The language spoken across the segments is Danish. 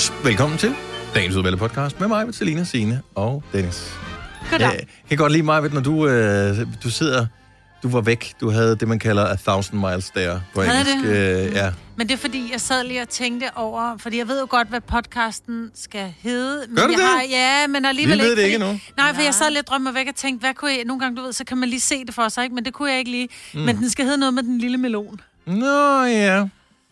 Godmorgen. Velkommen til dagens udvalgte podcast med mig, Selina, Signe og Dennis. Goddag. Jeg kan godt lide mig, når du sidder... Du var væk. Du havde det, man kalder 1000 miles there på engelsk. Ja. Men det er fordi, jeg sad lige og tænkte over... Fordi jeg ved jo godt, hvad podcasten skal hedde. Men Gør du det? Ja, men alligevel Vi ved det ikke endnu. Nej, for jeg sad lidt og drømte mig væk og tænkte, hvad kunne jeg... Nogle gange, du ved, så kan man lige se det for sig, ikke? Men det kunne jeg ikke lige. Men den skal hedde noget med den lille melon. Nå, ja.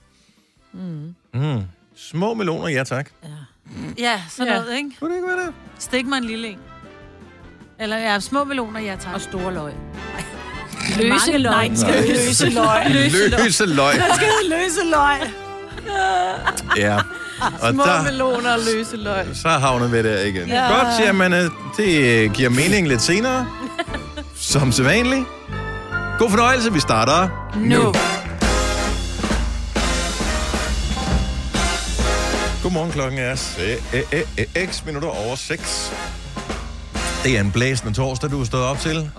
Små meloner, ja tak. Ja, sådan noget, ikke? Kunne det ikke være det? Stik mig en lille en. Eller ja, små meloner, ja tak. Og store løg. Løse løg. Nej, løse løg. Løse løg. Den skal hedde løse løg. Ja. Og Små meloner og løse løg. så havner vi der igen. Ja. Godt, siger man. Det giver mening lidt senere. Som sædvanligt. God fornøjelse, vi starter nu. Godmorgen, klokken er x minutter over 6. Det er en blæsende torsdag, du er stået op til.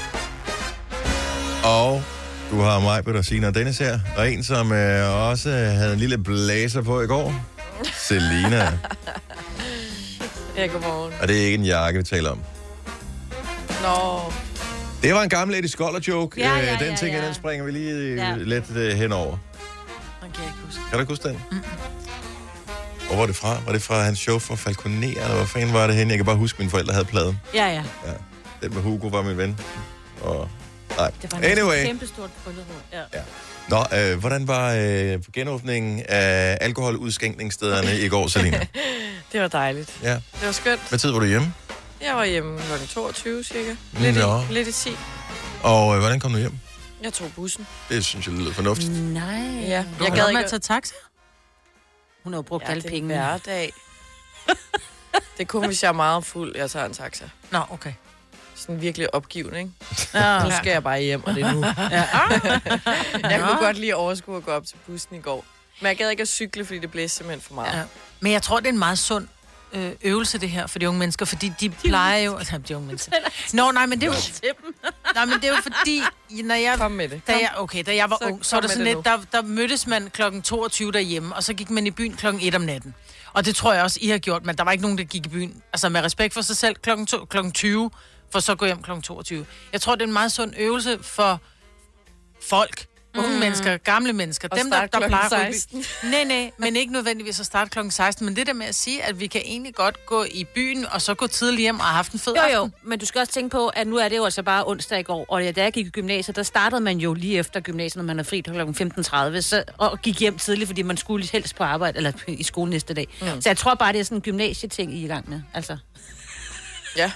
Og du har mig, Peter, Signe og Dennis her. Og en, som også havde en lille blæser på i går. Selina. Ja, godmorgen. Og det er ikke en jakke, vi taler om. Nå. Det var en gammel Eddie Skoller-joke. Ja, Den ting, den springer vi lige lidt henover. Den kan jeg ikke huske. Kan du ikke huske den? Hvor var det fra? Var det fra hans show for Falconer, eller hvad fanden var det henne? Jeg kan bare huske, at mine forældre havde pladen. Ja. Ja. Den med Hugo var min ven. Og... Nej. Det var Anyway. et kæmpestort bryllup. Ja. Nå, hvordan var genåbningen af alkoholudskænkningsstederne i går, Selina? Det var dejligt. Ja. Det var skønt. Hvad tid var du hjemme? Jeg var hjemme kl. 22 cirka. Lidt i 10. Og hvordan kom du hjem? Jeg tog bussen. Det synes jeg lyder fornuftigt. Ja. Nej. Jeg Jeg gad gad ikke at tage taxa. Hun har jo brugt alle pengene. Det er hverdag. Det er kun, hvis jeg er meget fuld, jeg tager en taxa. Nå, okay. Sådan virkelig opgivende, ikke? Ja. Nu skal jeg bare hjem, og det er nu. Jeg kunne godt lige overskue at gå op til bussen i går. Men jeg gad ikke at cykle, fordi det blæste simpelthen for meget. Ja. Men jeg tror, det er en meget sund øvelse, det her, for de unge mennesker, fordi de plejer jo... De unge mennesker. Nej, men det er jo... Nej, men det er jo fordi, når jeg... Kom med det. Da jeg var Så ung, så var kom der sådan med lidt, det der mødtes man klokken 22 derhjemme, og så gik man i byen klokken 1 om natten. Og det tror jeg også, I har gjort, men der var ikke nogen, der gik i byen. Altså med respekt for sig selv klokken 20, for så gå hjem klokken 22. Jeg tror, det er en meget sund øvelse for folk, unge mennesker, gamle mennesker. Og Dem, der plejer at 16. Nej, men ikke nødvendigvis at starte klokken 16. Men det der med at sige, at vi kan egentlig godt gå i byen, og så gå tidligt hjem og have haft en fed aften. Jo, men du skal også tænke på, at nu er det jo altså bare onsdag i går, og da jeg gik i gymnasiet, der startede man jo lige efter gymnasiet, når man er fri kl. 15.30, så, og gik hjem tidligt, fordi man skulle helst på arbejde, eller i skole næste dag. Så jeg tror bare, det er sådan en gymnasieting, I er i gang med, altså. Ja.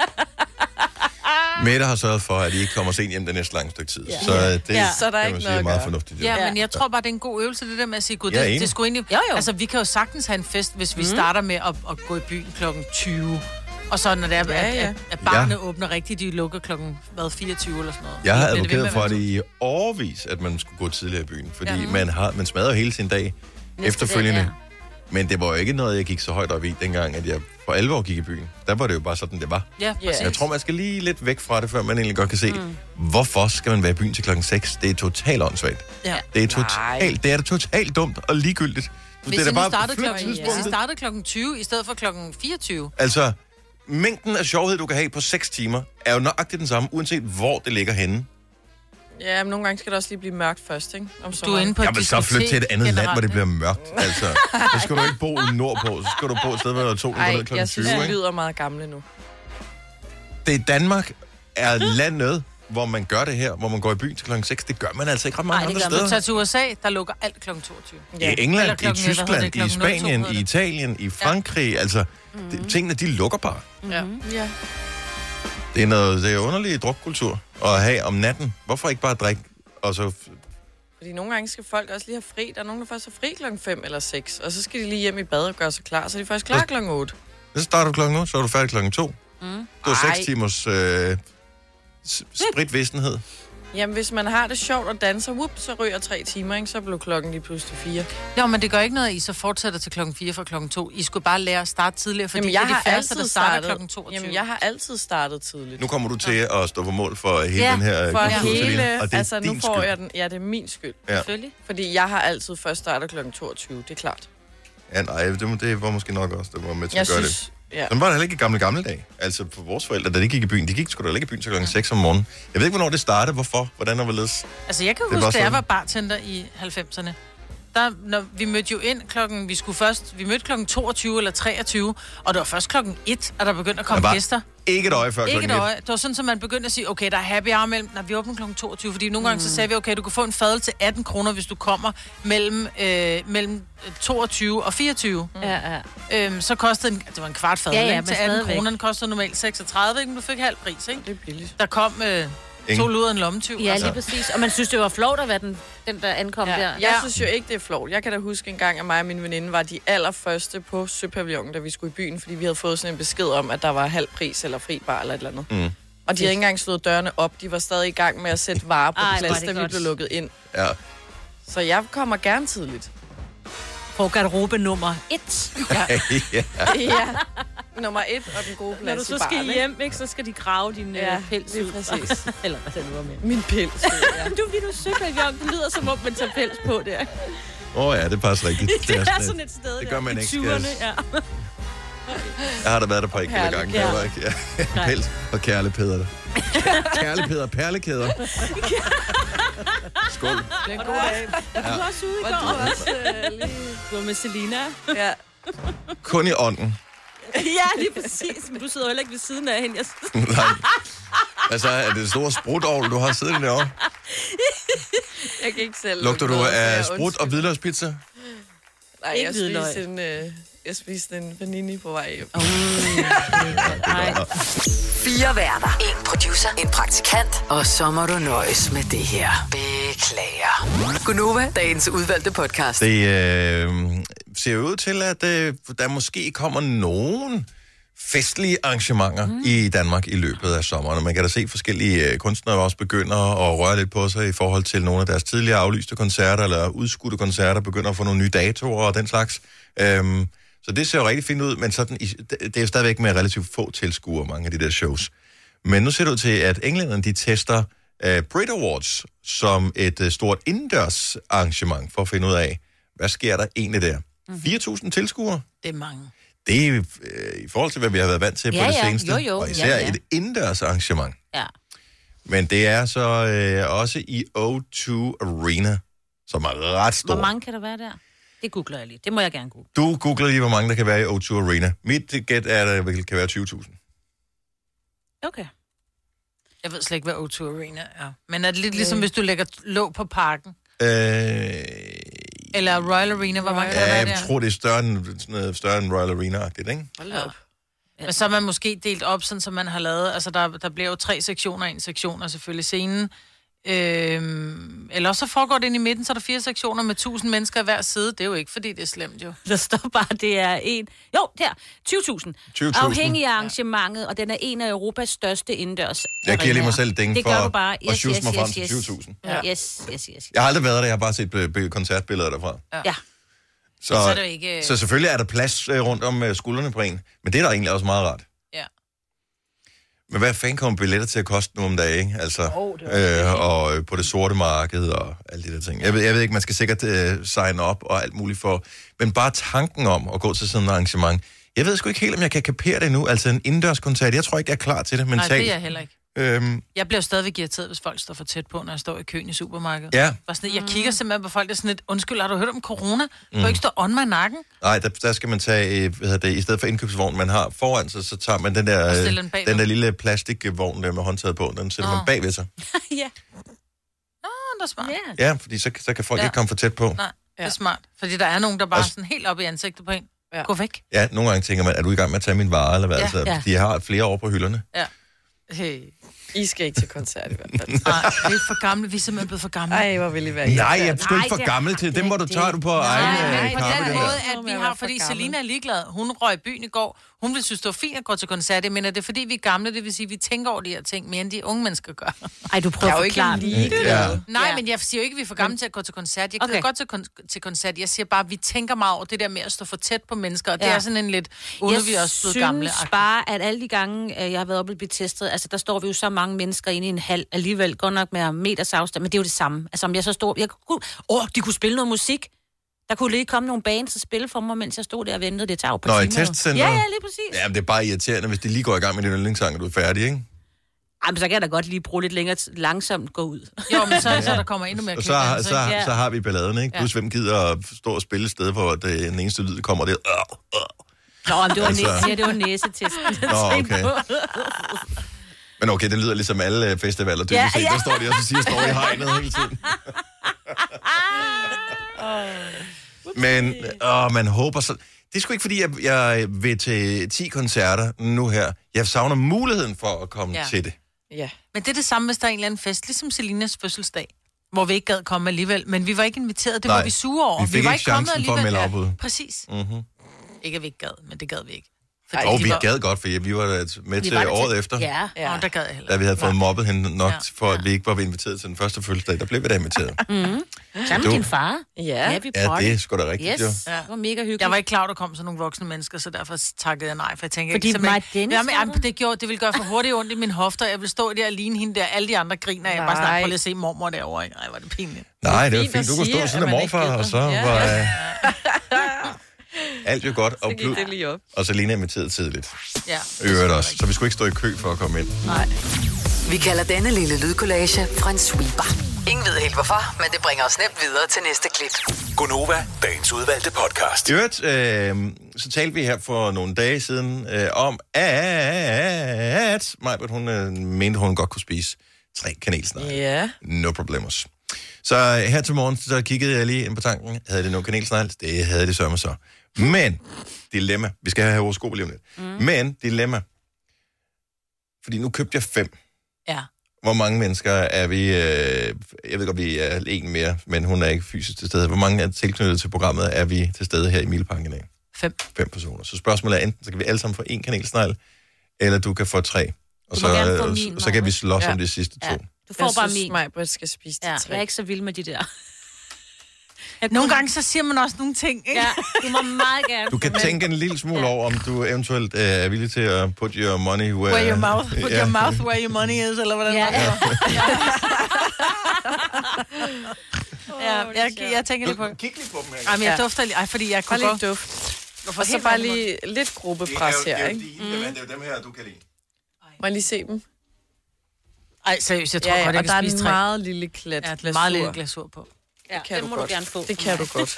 Mette har sørget for, at I ikke kommer sent hjem det næste lange stykke tid. Ja. Så det Så der er kan ikke man sige noget er at meget gøre. fornuftigt. Ja, men jeg tror bare, det er en god øvelse, det der med at sige, gud, Jeg er det enig. skulle egentlig... Jo. Altså, vi kan jo sagtens have en fest, hvis vi starter med at gå i byen klokken 20. Og så når det er, at barne åbner rigtigt, de lukker klokken 24 eller sådan noget. Jeg har Bliver det ved med advokeret at for være det i årevis, at man skulle gå tidligere i byen. Fordi man smadrer hele sin dag efterfølgende. dag, Men det var jo ikke noget, jeg gik så højt op i, dengang, at jeg for alvor gik i byen. Der var det jo bare sådan, det var. Ja, præcis. Jeg tror, man skal lige lidt væk fra det, før man egentlig godt kan se, hvorfor skal man være i byen til klokken 6? Det er totalt åndssvagt. Ja. Det er da totalt dumt og ligegyldigt. Hvis det I er da nu startede flyt klokken, tidspunktet. hvis I startede klokken 20 i stedet for klokken 24. Altså, mængden af sjovhed, du kan have på 6 timer, er jo nøjagtigt den samme, uanset hvor det ligger henne. Ja, men nogle gange skal det også lige blive mørkt først, ikke? Om Du er inde på et Jamen, så flyt til et andet land, hvor det bliver mørkt. Altså, så skal du ikke bo nordpå, så skal du bo et sted, hvor der er 2 Ej, klokken jeg 20, synes, det ikke? lyder meget gamle nu. Danmark er landet, hvor man gør det her, hvor man går i byen til klokken 6. Det gør man altså ikke ret mange Nej, det andre gør man. steder. Tag til USA, der lukker alt klokken 22. I England, Eller i klokken, hvad hedder Tyskland, det, i klokken 02 Spanien, hedder i det. Italien, i Frankrig, altså, tingene, de lukker bare. Ja. Det er underlig drukkultur at have om natten. Hvorfor ikke bare drikke, og så... Fordi nogle gange skal folk også lige have fri. Der er nogen, der først er fri klokken 5 eller 6. Og så skal de lige hjem i bad og gøre sig klar. Så er de først klar klokken 8. Så starter du klokken 8, så er du færdig klokken 2. Det var 6 Ej. timers spritvistenhed. Jamen, hvis man har det sjovt og danser, så ryger 3 timer, ikke? Så blev klokken lige pludselig 4. Jo, men det gør ikke noget, at I så fortsætter til klokken 4 fra klokken 2. I skulle bare lære at starte tidligere, fordi Jamen, det er de færreste, der starter klokken 22. Jamen, jeg har altid startet tidligt. Nu kommer du til at stå på mål for hele den her for kultur, Selina, hele... og det er Altså, nu din får skyld. jeg den... Ja, det er min skyld. Ja. Selvfølgelig. Fordi jeg har altid først startet klokken 22, det er klart. Ja, nej, det var måske nok også, det var med til at gøre det. Ja. Sådan var det heller ikke i gamle dage. Altså for vores forældre, da de gik i byen, de gik sgu da ikke i byen til klokken 6 om morgenen. Jeg ved ikke, hvornår det startede, hvorfor, hvordan og hvorledes. Altså jeg kan huske, da jeg var bartender i 90'erne. Vi mødte jo ind klokken, vi mødte klokken 22 eller 23, og det var først klokken 1, at der begyndte at komme gæster. Ikke et øje før klokken 1. Det var sådan, at man begyndte at sige, okay, der er happy hour mellem, når vi åbner klokken 22, fordi nogle gange så sagde vi, okay, du kan få en fadøl til 18 kroner, hvis du kommer mellem 22 og 24. Så kostede det var en kvart fadøl til 18 kroner, den kostede normalt 36, men du fik halv pris, ikke? Det er billigt. Der kom 2 luder en lommetyv. Ja, lige præcis. Og man synes, det var flot at være den der ankom der. Jeg synes jo ikke, det er flot. Jeg kan da huske en gang, at mig og min veninde var de allerførste på Søpavillonen, da vi skulle i byen, fordi vi havde fået sådan en besked om, at der var halv pris eller fri bar eller et eller andet. Og de havde ikke engang slået dørene op. De var stadig i gang med at sætte varer på plads, da vi blev lukket ind. Ja. Så jeg kommer gerne tidligt. På garderobe nummer 1. Ja. Nummer 1 og den gode plads. Når du så skal hjem, ikke, så skal de grave din pels ud. Præcis. Eller hvad det nu var med. Min pels. Ja. Du er Søpavillonen. Det lyder som om, man tager pels på der. Ja, det passer rigtigt. Det er sådan et sted det gør man ikke. Ja. Jeg har da været der på enkelte gange. Ja. Pels og kærlepæder. Kærlepæder, perlekæder. Skål. Det er en god dag. Du var også ude i går. Du var med Selina. Ja. Kun i ånden. Ja, lige præcis. Men du sidder jo heller ikke ved siden af hende. Nej. Altså, er det et stort sprutovl, du har siddet derovre? Jeg kan ikke selv. Lugter du af sprut og hvidløgspizza? Nej, jeg spiste en panini på vej hjem. Nej. 4 værter. 1 producer. 1 praktikant. Og så må du nøjes med det her. Beklager. Gunova, dagens udvalgte podcast. Det ser ud til, at der måske kommer nogen festlige arrangementer i Danmark i løbet af sommeren. Man kan da se forskellige kunstnere også begynder at røre lidt på sig i forhold til nogle af deres tidligere aflyste koncerter eller udskudte koncerter, begynder at få nogle nye datoer og den slags. Så det ser jo rigtig fint ud, men sådan, det er jo stadigvæk med relativt få tilskuere, mange af de der shows. Men nu ser det ud til, at englænderne de tester Brit Awards som et stort indendørs arrangement for at finde ud af, hvad sker der egentlig der? 4.000 tilskuere? Det er mange. Det er i forhold til, hvad vi har været vant til på det seneste. Jo. Og især et indendørs arrangement. Ja. Men det er så også i O2 Arena, som er ret stor. Hvor mange kan der være der? Det googler jeg lige. Det må jeg gerne google. Du googler lige, hvor mange der kan være i O2 Arena. Mit gæt er, at der kan være 20.000. Okay. Jeg ved slet ikke, hvad O2 Arena er. Men er det lidt ligesom, hvis du lægger låg på parken? Eller Royal Arena, hvor mange kan der være der? Jeg tror, det er større end Royal Arena-agtigt, ikke? Hold op. Men så er man måske delt op, sådan som man har lavet. Altså, der bliver jo 3 sektioner. En sektion er selvfølgelig scenen. Eller så foregår det ind i midten, så er der 4 sektioner med 1.000 mennesker i hver side. Det er jo ikke, fordi det er slemt, jo. Der står bare, det er der, 20.000. Afhængig af arrangementet, og den er en af Europas største indendørs. Jeg giver lige mig selv ding for du bare. at shoot mig frem til 20.000. Ja. Yes. Jeg har aldrig været der, jeg har bare set koncertbilleder derfra. Ja. Så er det ikke... så selvfølgelig er der plads rundt om skuldrene på en, men det er da egentlig også meget rart. Ja. Men hvad fanden kommer billetter til at koste nu om dagen, ikke? Altså, og på det sorte marked og alle de der ting. Jeg ved ikke, man skal sikkert sign op og alt muligt for, men bare tanken om at gå til sådan et arrangement. Jeg ved sgu ikke helt, om jeg kan kapere det nu. Altså en indendørskoncert, jeg tror ikke, jeg er klar til det mentalt. Nej, det er jeg heller ikke. Jeg bliver stadigvæk irriteret, hvis folk står for tæt på, når jeg står i køen i supermarkedet. Ja. Jeg kigger simpelthen på folk, der er sådan lidt, undskyld, har du hørt om corona? Du kan ikke stå on mig i nakken. Nej, der skal man tage, i stedet for indkøbsvognen, man har foran sig, så tager man den der lille plastikvogn der med håndtaget på, den sætter man bagved sig. Ja. Det er smart. Ja, fordi så kan folk ikke komme for tæt på. Nej, det er smart. Fordi der er nogen, der bare sådan helt op i ansigtet på en. Ja. Gå væk. Ja, nogle gange tænker man, er du i gang med at tage min vare, eller hvad? Altså, de har flere over på hylderne. Ja. Hey. I skal ikke til koncert i hvert fald. Nej, vi er for gamle. Vi er simpelthen blevet for gamle. Ej, hvor vil I være. Nej, jeg er sgu ikke for gammel til. Dem, hvor du tager du på egen på den måde, at vi har, fordi Selina er ligeglad. Hun røg i byen i går. Hun ville synes, det var fint at gå til koncert. Men er det fordi, vi er gamle? Det vil sige, at vi tænker over de her ting mere, end de unge mennesker gør. Ej, du prøver at forklare det. Nej, men jeg siger jo ikke, at vi er for gamle til at gå til koncert. Jeg gider godt til koncert. Jeg siger bare, at vi tænker meget over det der med at stå for tæt på mennesker. Og det er sådan en lidt, uden vi også blevet gamle. Jeg synes bare, at alle de gange, jeg har været oppe og blive testet, altså der står vi jo så mange mennesker inde i en hal, alligevel godt nok med meters afstand, men det er jo det samme. Altså om jeg så står, de kunne spille noget musik. Der kunne lige komme nogle bands og spille for mig, mens jeg stod der og ventede. Det tager jo på Nå, i timer. testcenteret? Ja, lige præcis. Jamen, det er bare irriterende, hvis de lige går i gang med din yndlingssang, og du er færdig, ikke? Jamen, så kan jeg da godt lige bruge lidt længere langsomt gå ud. Jo, men så der kommer endnu mere Og klip. så har vi balladen, ikke? Plus, hvem gider at stå og spille et sted, hvor den eneste lyd, der kommer, det er... Nå, men det var, Altså- det var næsetesten. Nå, okay. Men okay, det lyder ligesom alle festivaler. Dybest set, der står de også og siger, står i hegnet hele tiden. Men man håber så... Det er sgu ikke, fordi jeg vil til 10 koncerter nu her. Jeg savner muligheden for at komme til det. Ja. Men det er det samme, hvis der er en eller anden fest, ligesom Selinas fødselsdag, hvor vi ikke gad komme alligevel, men vi var ikke inviteret, det var vi sure over. Vi fik var ikke chancen for at melde afbud. Præcis. Mm-hmm. Ikke at vi ikke gad, men det gad vi ikke. Og vi gad godt, for vi var med til året efter. Ja. Og der gad jeg heller. Da vi havde fået mobbet hende nok, for at vi ikke var inviteret til den første fødselsdag, der blev vi da inviteret. Sammen med din far. Ja. Vi Ja, det er sgu da rigtigt, yes. jo. Det var mega hyggeligt. Jeg var ikke klar, der kom sådan nogle voksne mennesker, så derfor takkede jeg nej, for jeg tænkte... Fordi mig Dennis det ville gøre for hurtigt ondt i min hofter, jeg ville stå der og ligne hende der, alle de andre griner, jeg bare snart prøv lige at se mormor derovre, ikke? Ej, var det pinligt. Nej, det var fint fint, du kunne at stå sige, sådan at af man morfar, ikke og så gider. var alt jo godt. Så gik det lige op. Og Selina inviterede tidligt. Ja. Øvrigt også, så vi skulle ikke stå i kø for at komme ind. Nej. Vi kalder denne lille lydkollage en sweeper. Ingen ved helt hvorfor, men det bringer os nemt videre til næste klip. Gonova, dagens udvalgte podcast. I øvrigt, så talte vi her for nogle dage siden om, at Majbert, hun mente, hun godt kunne spise 3 kanelsnegle. Ja. No problemos. Så her til morgen, så kiggede jeg lige ind på tanken. Havde det nogle kanelsnegle? Det havde det sørme så. Men, dilemma. Vi skal have horoskop lige om lidt. Men, dilemma. Fordi nu købte jeg 5. Ja. Hvor mange mennesker er vi... jeg ved godt, vi er en mere, men hun er ikke fysisk til stede. Hvor mange er tilknyttet til programmet, er vi til stede her i Mileparken i dag? 5. 5 personer. Så spørgsmålet er enten, så kan vi alle sammen få 1 kanelsnegl, eller du kan få 3. Og Du må gerne få min, så kan vi slås Ja. om de sidste 2. Ja. Du får Jeg bare synes, min. Majbrit skal spise de Ja, 3. jeg er ikke så vild med de der. Nogle gange så siger man også nogle ting, ikke? Ja, du må meget gerne. Du kan tænke en lille smule over, om du eventuelt er villig til at put your money Where your mouth, put your mouth where your money is, eller hvordan Ja. jeg tænker lige på det. Kig lige på dem her. Ej, men jeg dufter lige, fordi jeg kunne Bare godt... lidt duft. Og så bare lige lidt gruppepres her, ikke? Det er jo dem her, du kan lide. Må jeg lige se dem? Ej, seriøst, jeg tror Ja, godt, jeg og der kan er spise en 3. meget lille klat Ja, glasur. meget lille glasur på. Ja, Kan det du må godt. du gerne få. Det kan du godt.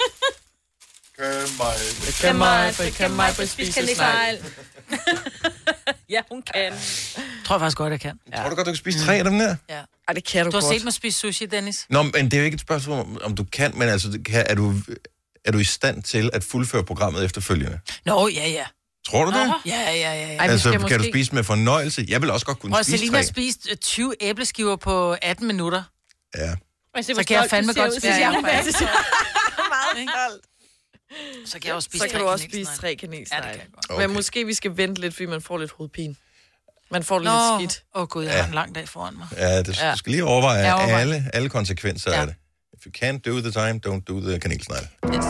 Kan mig spise kanelsnegl. Ja, hun kan. Tror jeg faktisk godt, jeg kan. Tror du godt, du kan spise 3 af dem der? Ja. Ej, det kan du Du har godt. set mig spise sushi, Dennis? Nå, men det er jo ikke et spørgsmål, om du kan, men altså, er du i stand til at fuldføre programmet efterfølgende? Nå, ja. Tror du det? Ja. Ej, vi Altså, skal kan du måske... spise med fornøjelse? Jeg vil også godt kunne Og spise Selina 3. spiste 20 æbleskiver på 18 minutter. Ja. Så kan jeg fandme godt spise. Ja, Ja, meget stolt. så kan jeg også spise Så kan 3 du også kanelsnegle. spise 3 Ja, det kanelsnegle. kan jeg godt. Okay. Men måske vi skal vente lidt, fordi man får lidt hovedpine. Man får lidt Nå, skidt. gud, jeg har en lang dag foran mig. Ja, du skal lige overveje overvejer. alle konsekvenser af det. If you can't do the time, don't do the kanelsnegle. Yes.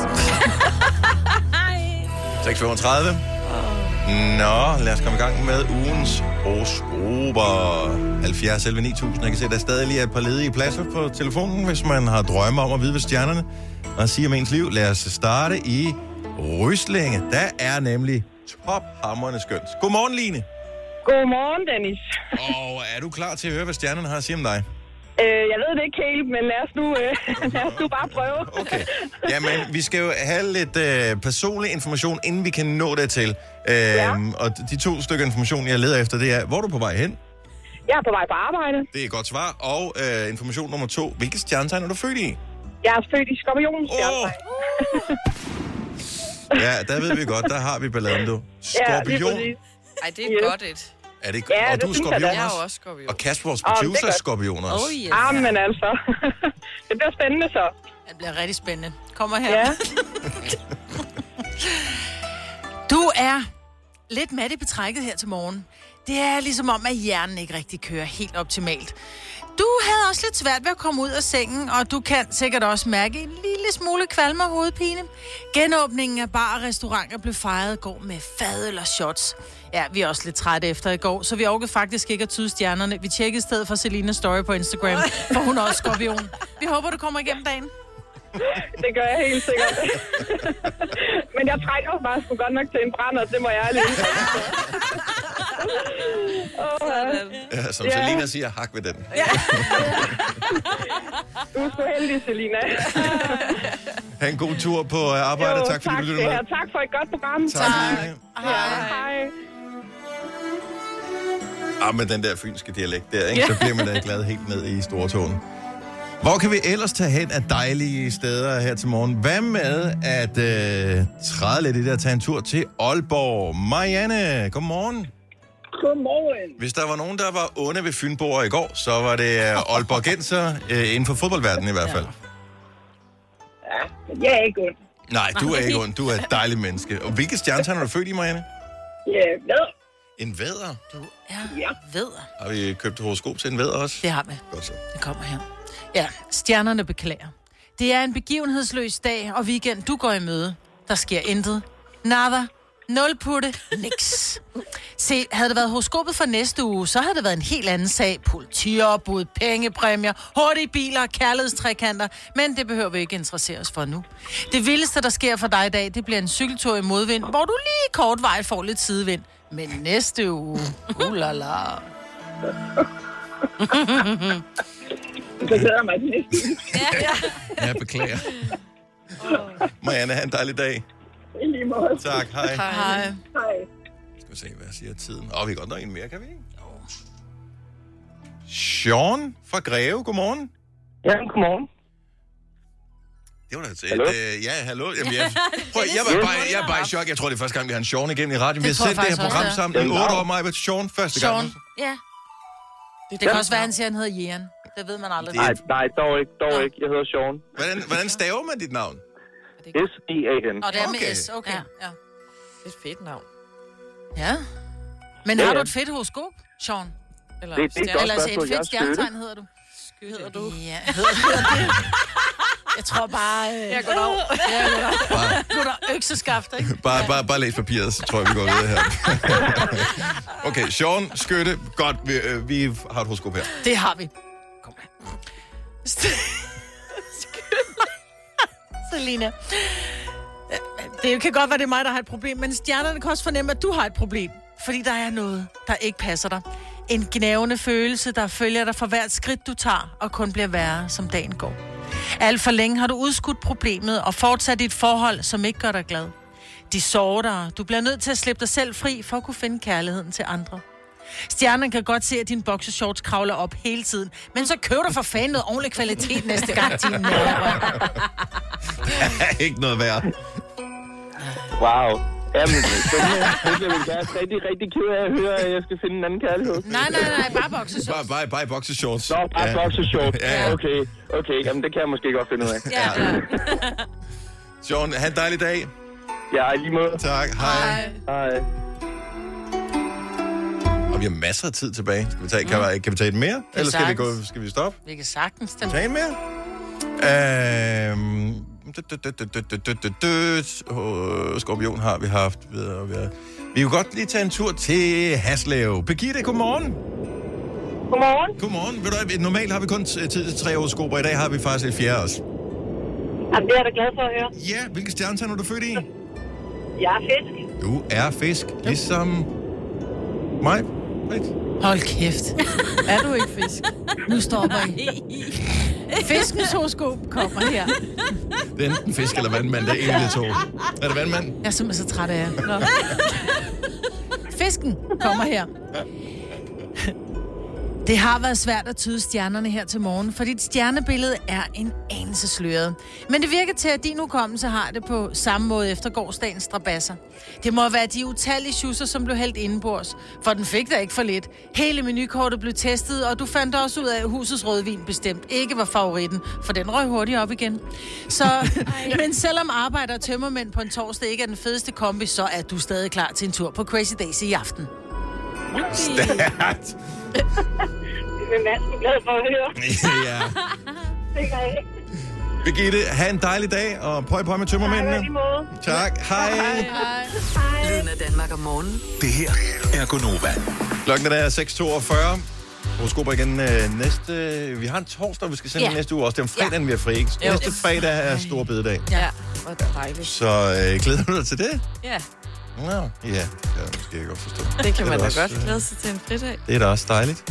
6:35. Nå, lad os komme i gang med ugens horoskoper. 70 11 9000. Jeg kan se, der stadig lige er et par ledige pladser på telefonen, hvis man har drømme om at vide, hvad stjernerne og sige om ens liv. Lad os starte i Ryslinge. Der er nemlig tophamrende skønt. Godmorgen, Line. Godmorgen, Dennis. Og er du klar til at høre, hvad stjernerne har at sige om dig? Jeg ved det ikke helt, men lad os nu bare prøve. Okay. Jamen, vi skal jo have lidt personlig information, inden vi kan nå det til. Og de 2 stykker information, jeg leder efter, det er, hvor er du på vej hen? Jeg er på vej på arbejde. Det er et godt svar. Og information nummer 2, hvilket stjernetegn er du født i? Jeg er født i skorpionens stjernetegn. Ja, der ved vi godt, der har vi balladen, du. Skorpion. Ej, det er godt et. Er det ikke? Ja, Og du er det synes skorpion jeg Jeg er også? jo også skorpion. Og Kasper, vores det er producer, er godt. skorpion også. Oh, yes. Ah, men altså. Det bliver spændende så. Det bliver rigtig spændende. Kommer her. Ja. Du er lidt mat i betrækket her til morgen. Det er ligesom om, at hjernen ikke rigtig kører helt optimalt. Du havde også lidt svært ved at komme ud af sengen, og du kan sikkert også mærke en lille smule kvalme og hovedpine. Genåbningen af bar og restauranter blev fejret i går med fadøl og shots. Ja, vi er også lidt trætte efter i går, så vi orkede faktisk ikke at tyde stjernerne. Vi tjekkede i stedet for Selinas story på Instagram, for hun er også skorpion. Vi håber, du kommer igennem dagen. Det gør jeg helt sikkert. Men jeg trækker bare sgu godt nok til en brænder, det må jeg ærligt indrømme. Ja, som Selina siger, hak ved den. Ja. Du er så heldig, Selina. Ha' en god tur på arbejde. Jo, tak fordi du lyttede med. Tak for et godt program. Tak. Hej. Med den der fynske dialekt der, ikke? Så bliver man da glad helt ned i Stortåen. Hvor kan vi ellers tage hen af dejlige steder her til morgen? Hvad med at træde lidt i det og tage en tur til Aalborg? Marianne, godmorgen. Godmorgen. Hvis der var nogen, der var onde ved Fynboer i går, så var det Aalborgenser inden for fodboldverdenen i hvert fald. Ja, men jeg er ikke ond. Nej, du er ikke ond. Du er et dejligt menneske. Og hvilke stjernetegn er du født i, Marianne? Ja, hvad? En vædder? Du er vædder. Har vi købt horoskop til en vædder også? Det har vi. Godt så. Det kommer her. Ja, stjernerne beklager. Det er en begivenhedsløs dag og weekend, du går i møde. Der sker intet. Nada. Nul putte. Niks. Se, havde det været horoskopet for næste uge, så havde det været en helt anden sag. Politiopbud, pengepræmier, hurtige biler, kærlighedstrekanter. Men det behøver vi ikke interessere os for nu. Det vildeste, der sker for dig i dag, det bliver en cykeltur i modvind, hvor du lige kort vej får lidt sidevind. Men næste uge, ulala. Så glæder mig til næste uge. Ja, beklager. Marianne, have en dejlig dag. I lige måde. Tak, hej. Hej. Hej. Skal vi se, hvad siger tiden? Vi kan godt nok en mere, kan vi ikke? Sean fra Greve, godmorgen. Ja, godmorgen. Det var da et... Hallo? Ja, hallo. Jamen, jeg er bare i chok. Jeg tror, det er første gang, vi har en Sean igennem i radioen. Vi har tror jeg sendt det her faktisk program også, sammen i 8 år, mig med Sean første gang. Sean. Ja. Det kan også være, han siger, han hedder Jan. Det ved man aldrig. Nej, dog ikke. Jeg hedder Sean. Hvordan staver man dit navn? S-E-A-N. Og det er med Okay. S, okay. Ja. Det er et fedt navn. Ja. Men har du et fedt horoskop, Sean? Eller Det er et godt Eller altså et spørgsmål. Jeg er fedt støtte. stjernetegn hedder du? hedder du. Ja, hedder det. Jeg tror bare... Ja, goddag. Goddag, økseskaft, ikke? Bare læs papiret, så tror jeg, vi går videre her. Okay, Sean, Skytte. Godt, vi har et horoskop her. Det har vi. Kom her. Selina. Det kan godt være, det er mig, der har et problem, men stjernerne kan også fornemme, at du har et problem. Fordi der er noget, der ikke passer dig. En gnavende følelse, der følger dig for hvert skridt, du tager, og kun bliver værre, som dagen går. Alt for længe har du udskudt problemet og fortsat i et forhold, som ikke gør dig glad. De sårer dig. Du bliver nødt til at slippe dig selv fri, for at kunne finde kærligheden til andre. Stjernerne kan godt se, at dine boxershorts kravler op hele tiden, men så køb dig for fanden noget ordentlig kvalitet næste gang, din nærrør. Ikke noget værd. Wow. Jamen, det bliver vel gerne rigtig ked af at høre, at jeg skal finde en anden kærlighed. Nej, bare boxershorts. Bare boxershorts. Nå, bare boxershorts. Ja. Okay. Jamen, det kan jeg måske godt finde ud af. Ja. Sean, have en dejlig dag. Ja, i lige måde. Tak, hej. Hej. Og vi har masser af tid tilbage. Kan vi tage et mere? Eller skal vi stoppe? Vi kan sagtens. Tage en mere? Skorpion har vi haft. Vi kan godt lige tage en tur til Haslev. Birgitte, godmorgen. Godmorgen. Ved du hvad, normalt har vi kun tid til 3 horoskoper. I dag har vi faktisk et fjerde også. Jamen, det er jeg da glad for at høre. Ja, hvilke stjernetegn er du født i? Jeg er fisk. Du er fisk, ligesom mig. Hold kæft. Er du ikke fisk? Nu stopper I. Fiskens horoskop kommer her. Det er enten fisk eller vandmand, det er en af de to. Er det vandmand? Jeg er simpelthen så træt af jer. Fisken kommer her. Det har været svært at tyde stjernerne her til morgen, for dit stjernebillede er en anelse sløret. Men det virker til, at din hukommelse har det på samme måde efter gårsdagens strabasser. Det må være de utallige schusser, som blev hældt indenbords, for den fik der ikke for lidt. Hele menukortet blev testet, og du fandt også ud af, at husets rødvin bestemt ikke var favoritten, for den røg hurtigt op igen. Så, men selvom arbejder og tømmermænd på en torsdag ikke er den fedeste kombi, så er du stadig klar til en tur på Crazy Daisy i aften. Stærkt. Det er næsten glad for at høre. Ja. Det gør jeg. Birgitte, have en dejlig dag, og pøj med tømmermændene. Tak. Hej. Lyden af Danmark om morgenen. Det her er Gonova. Klokken er 6:42. horoskoper igen næste... Vi har en torsdag, vi skal sende næste uge også. Det er om fredagen, vi er fri, ikke? Jo. Næste fredag er store bededag. Ja, hvor dejligt. Så glæder du dig til det? Ja, Ja, det kan jeg måske godt forstå. det kan man da også, godt glæde sig til en fridag. Det er da også dejligt.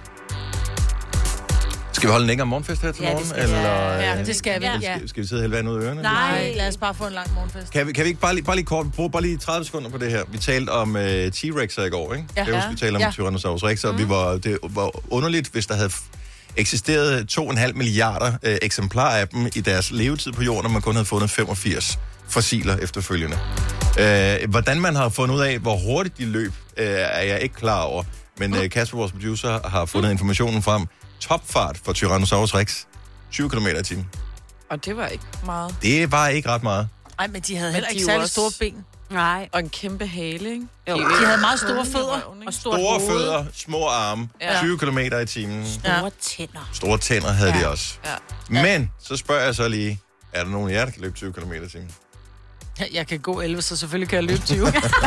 Skal vi holde en længere morgenfest her til morgen? det skal vi. Eller, Ja, det skal vi. Ja. Skal vi sidde og hælde vand ud af ørerne? Nej, lad os bare få en lang morgenfest. Kan vi ikke bare lige kort, bruge bare lige 30 sekunder på det her? Vi talte om T-Rex'er i går, ikke? Ja. Jeg husker, vi talte om Tyrannosaurus Rex, og det var underligt, hvis der havde eksisteret 2,5 milliarder eksemplarer af dem i deres levetid på jorden, og man kun havde fundet 85 fossiler efterfølgende. Hvordan man har fundet ud af, hvor hurtigt de løb, er jeg ikke klar over. Men Kasper, vores producer, har fundet informationen frem. Topfart for Tyrannosaurus Rex. 20 km i timen. Og det var ikke meget. Det var ikke ret meget. Nej, men de havde heller de ikke er særlig også- store ben. Nej. Og en kæmpe hale, ikke? Jo. De havde meget store fødder. Og Store fødder, små arme, Ja. 20 km i timen. Store tænder. Store tænder havde de også. Ja. Men, så spørger jeg så lige, er der nogen af jer, der kan løbe 20 km i timen? Jeg kan gå 11, så selvfølgelig kan jeg løbe 20.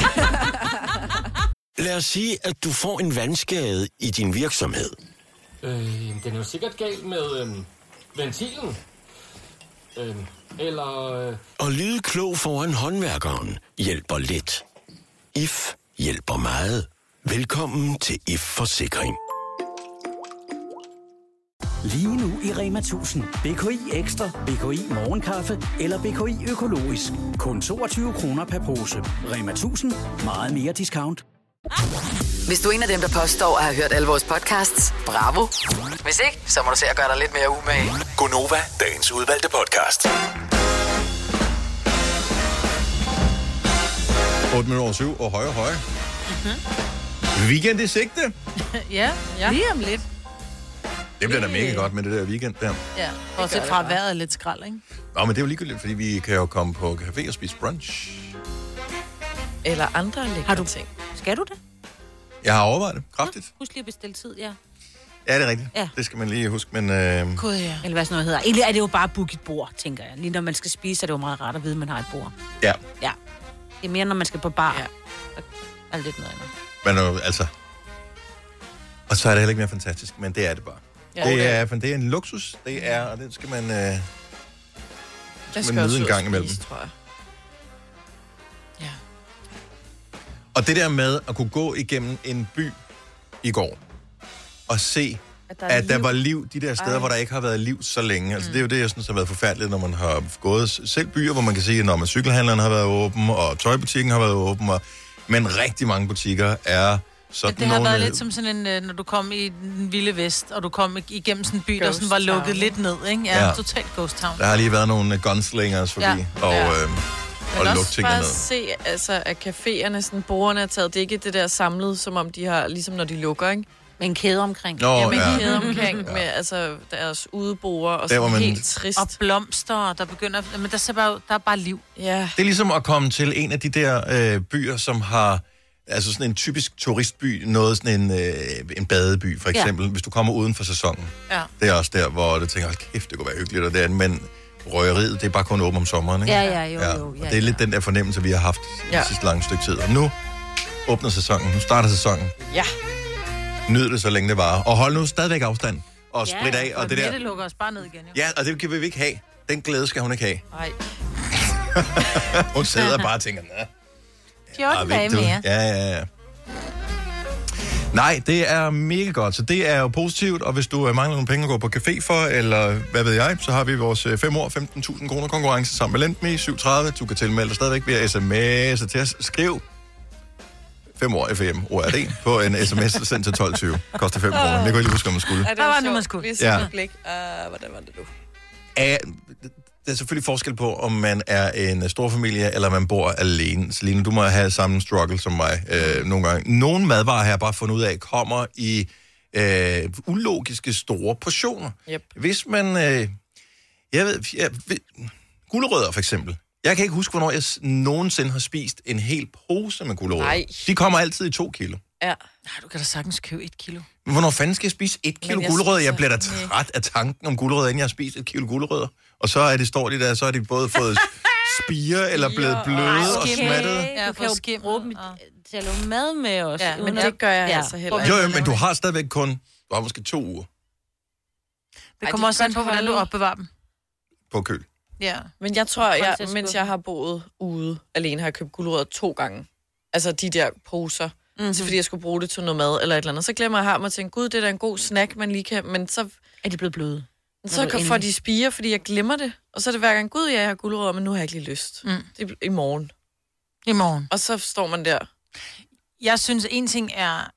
Lad os sige, at du får en vandskade i din virksomhed. Den er jo sikkert galt med ventilen. Eller... Og lyde klog foran håndværkeren hjælper lidt. IF hjælper meget. Velkommen til IF Forsikring. Lige nu i Rema 1000. BKI Ekstra, BKI Morgenkaffe eller BKI Økologisk. Kun 22 kroner per pose. Rema 1000. Meget mere discount. Hvis du er en af dem, der påstår at have hørt alle vores podcasts, bravo. Hvis ikke, så må du se at gøre dig lidt mere umage. Gonova, dagens udvalgte podcast. 8:07 og højere. Weekend i sigte. Ja, lige om lidt. Det bliver da mega godt med det der weekend der. Ja, bortset fra at vejret er lidt skrald, ikke? Nå, men det er jo ligegyldigt, fordi vi kan jo komme på café og spise brunch. Eller andre lækre ting. Skal du det? Jeg har overvejet det kraftigt. Husk lige at bestille tid, ja. Ja, det er rigtigt. Ja. Det skal man lige huske, men... Gud, ja. Eller hvad sådan noget hedder. Egentlig er det jo bare book et bord, tænker jeg. Lige når man skal spise, er det jo meget rart at vide, at man har et bord. Ja, Ja. Det er mere, når man skal på bar. Ja. Er lidt noget andet. men altså... Og så er det heller ikke mere fantastisk, men det er det bare. Ja, Det er en luksus, det er, og det skal man... Jeg men nyde en gang imellem. tror jeg. Ja. Og det der med at kunne gå igennem en by i går, og se, at der var liv de der steder, hvor der ikke har været liv så længe. Altså det er jo det, jeg synes har været forfærdeligt, når man har gået selv byer, hvor man kan se, når cykelhandleren har været åben, og tøjbutikken har været åben, men rigtig mange butikker er sådan Det har nogle... været lidt som sådan en, når du kom i den vilde vest, og du kom igennem sådan en by, der sådan var lukket lidt ned, ikke? Ja, totalt ghost town. Der har lige været nogle gunslingers forbi, og lukke tingene ned. Se, altså, at caféerne, sådan, bordene er taget. Det er ikke det der samlet, som om de har, ligesom når de lukker, ikke? Med en kæde omkring. Nå, med en kæde omkring, med altså, deres udeborde, og Der, hvor sådan man- helt trist. Og blomster, der begynder... Men der er bare liv. Ja. Det er ligesom at komme til en af de der byer, som har... Altså sådan en typisk turistby, noget sådan en badeby, for eksempel, hvis du kommer uden for sæsonen. Ja. Det er også der, hvor du tænker, kæft, det kunne være hyggeligt, og det er, men røgeriet, det er bare kun åbent om sommeren, ikke? Jo. Og det er lidt den der fornemmelse, vi har haft det sidste lange stykke tid. Og nu åbner sæsonen, nu starter sæsonen. Ja. Nyd det, så længe det varer. Og hold nu stadigvæk afstand, og sprit af, og det der... Mette lukker os bare ned igen, jo. Ja, og det kan vi ikke have. Den glæde skal hun ikke have. Nej. Hun sidder bare og tænker, nej. 14 dage mere. Ja. Nej, det er mega godt, så det er jo positivt, og hvis du mangler nogle penge at gå på café for, eller hvad ved jeg, så har vi vores 5 år 15.000 kroner konkurrence sammen med Lendme 37. Du kan tilmelde dig stadigvæk via sms til at skrive 5 år FM ORD på en sms sendt til 12.20. Koster 5 kroner. Det kunne jeg lige huske, om man skulle. Ja, Der var det, man skulle. Lige Ja. ja. Blik. Hvordan var det nu? Der er selvfølgelig forskel på, om man er en stor familie, eller man bor alene. Selina, du må have samme struggle som mig nogle gange. Nogle madvarer har jeg bare fundet ud af, kommer i ulogiske store portioner. Yep. Hvis man... gulerødder for eksempel. Jeg kan ikke huske, hvornår jeg nogensinde har spist en hel pose med gulerødder. Nej. De kommer altid i 2 kilo. Ja. Nej, du kan da sagtens købe 1 kilo. Men hvornår fanden skal jeg spise 1 kilo jeg gulerødder? synes, Jeg bliver da at- træt af tanken om gulerødder, inden jeg har spist 1 kilo gulerødder. Og så er det, står de der, så er de både fået spire eller blevet bløde og smattet. Ja, Du kan jo bruge dem til at lave mad med os. Ja, men uden det at- gør jeg altså heller Jo, men du har stadigvæk kun Du har måske 2 uger Det kommer også an på, hvordan du opbevarer dem. på køl. Ja. Men jeg tror, mens jeg har boet ude alene, har jeg købt gulerødder 2 gange. Altså de der poser. Mm-hmm. Så fordi jeg skulle bruge det til noget mad eller et eller andet. Så glemmer jeg ham og tænker, gud, det er da en god snack, man lige kan... Men så er de blevet bløde. Så får de spire, fordi jeg glemmer det. Og så er det hver gang, gud, jeg har gulerødder, men nu har jeg ikke lige lyst. Det er i morgen. I morgen. Og så står man der. Jeg synes, en ting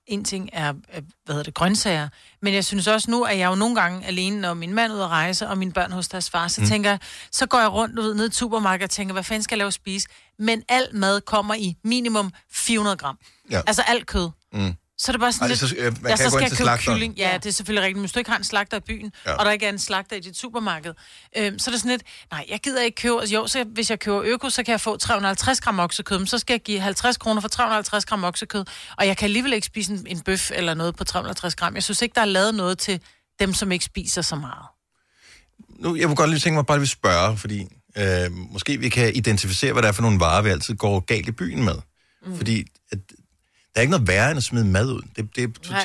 er grøntsager, men jeg synes også nu, at jeg jo nogle gange alene, når min mand er ude at rejse, og mine børn hos deres far, så tænker jeg, så går jeg rundt ned i et supermarked og tænker, hvad fanden skal jeg lave at spise? Men al mad kommer i minimum 400 gram. Ja. Altså alt kød. Så er det bare sådan lidt... så skal jeg købe kylling. Ja, det er selvfølgelig rigtigt. Hvis du ikke har en slagter i byen, og der ikke er en slagter i dit supermarked, så er det sådan lidt, nej, jeg gider ikke købe... Jo, så hvis jeg køber øko, så kan jeg få 350 gram oksekød, men så skal jeg give 50 kroner for 350 gram oksekød, og jeg kan alligevel ikke spise en bøf eller noget på 350 gram. Jeg synes ikke, der er lavet noget til dem, som ikke spiser så meget. Nu, jeg vil godt lige tænke mig bare lige spørge, fordi måske vi kan identificere, hvad det er for nogle varer, vi altid går galt i byen med. Fordi... Der er ikke noget værre end at smide mad ud. Det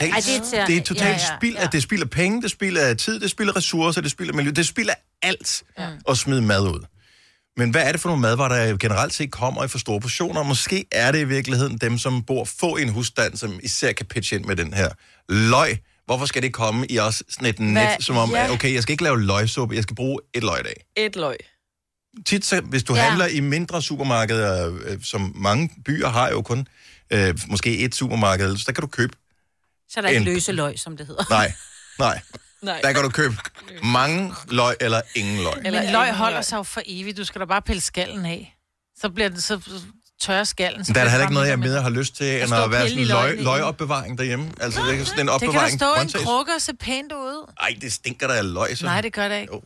er totalt spild. Ja. Det spilder penge, det spilder tid, det spilder ressourcer, det spilder miljø. Det spilder alt at smide mad ud. Men hvad er det for nogle madvarer, der generelt set kommer i for store portioner? Måske er det i virkeligheden dem, som bor få i en husstand, som især kan pitche ind med den her løg. Hvorfor skal det komme i også sådan et net, som om, okay, jeg skal ikke lave løgsuppe, jeg skal bruge 1 løg i dag. 1 løg. Tit, så, hvis du handler i mindre supermarkeder, som mange byer har jo kun, måske et supermarked, så der kan du købe... Så er der ikke løse løg, som det hedder. Nej. Der kan du købe mange løg eller ingen løg. Men løg holder sig jo for evigt. Du skal da bare pille skallen af. Så bliver det så tørre skallen. Der er heller ikke noget, jeg mere har lyst til, end at være sådan en løgopbevaring derhjemme. Altså, det er sådan en opbevaring. Det kan der stå en krukke og se pænt ud. Ej, det stinker der af løg. Så. Nej, det gør det ikke.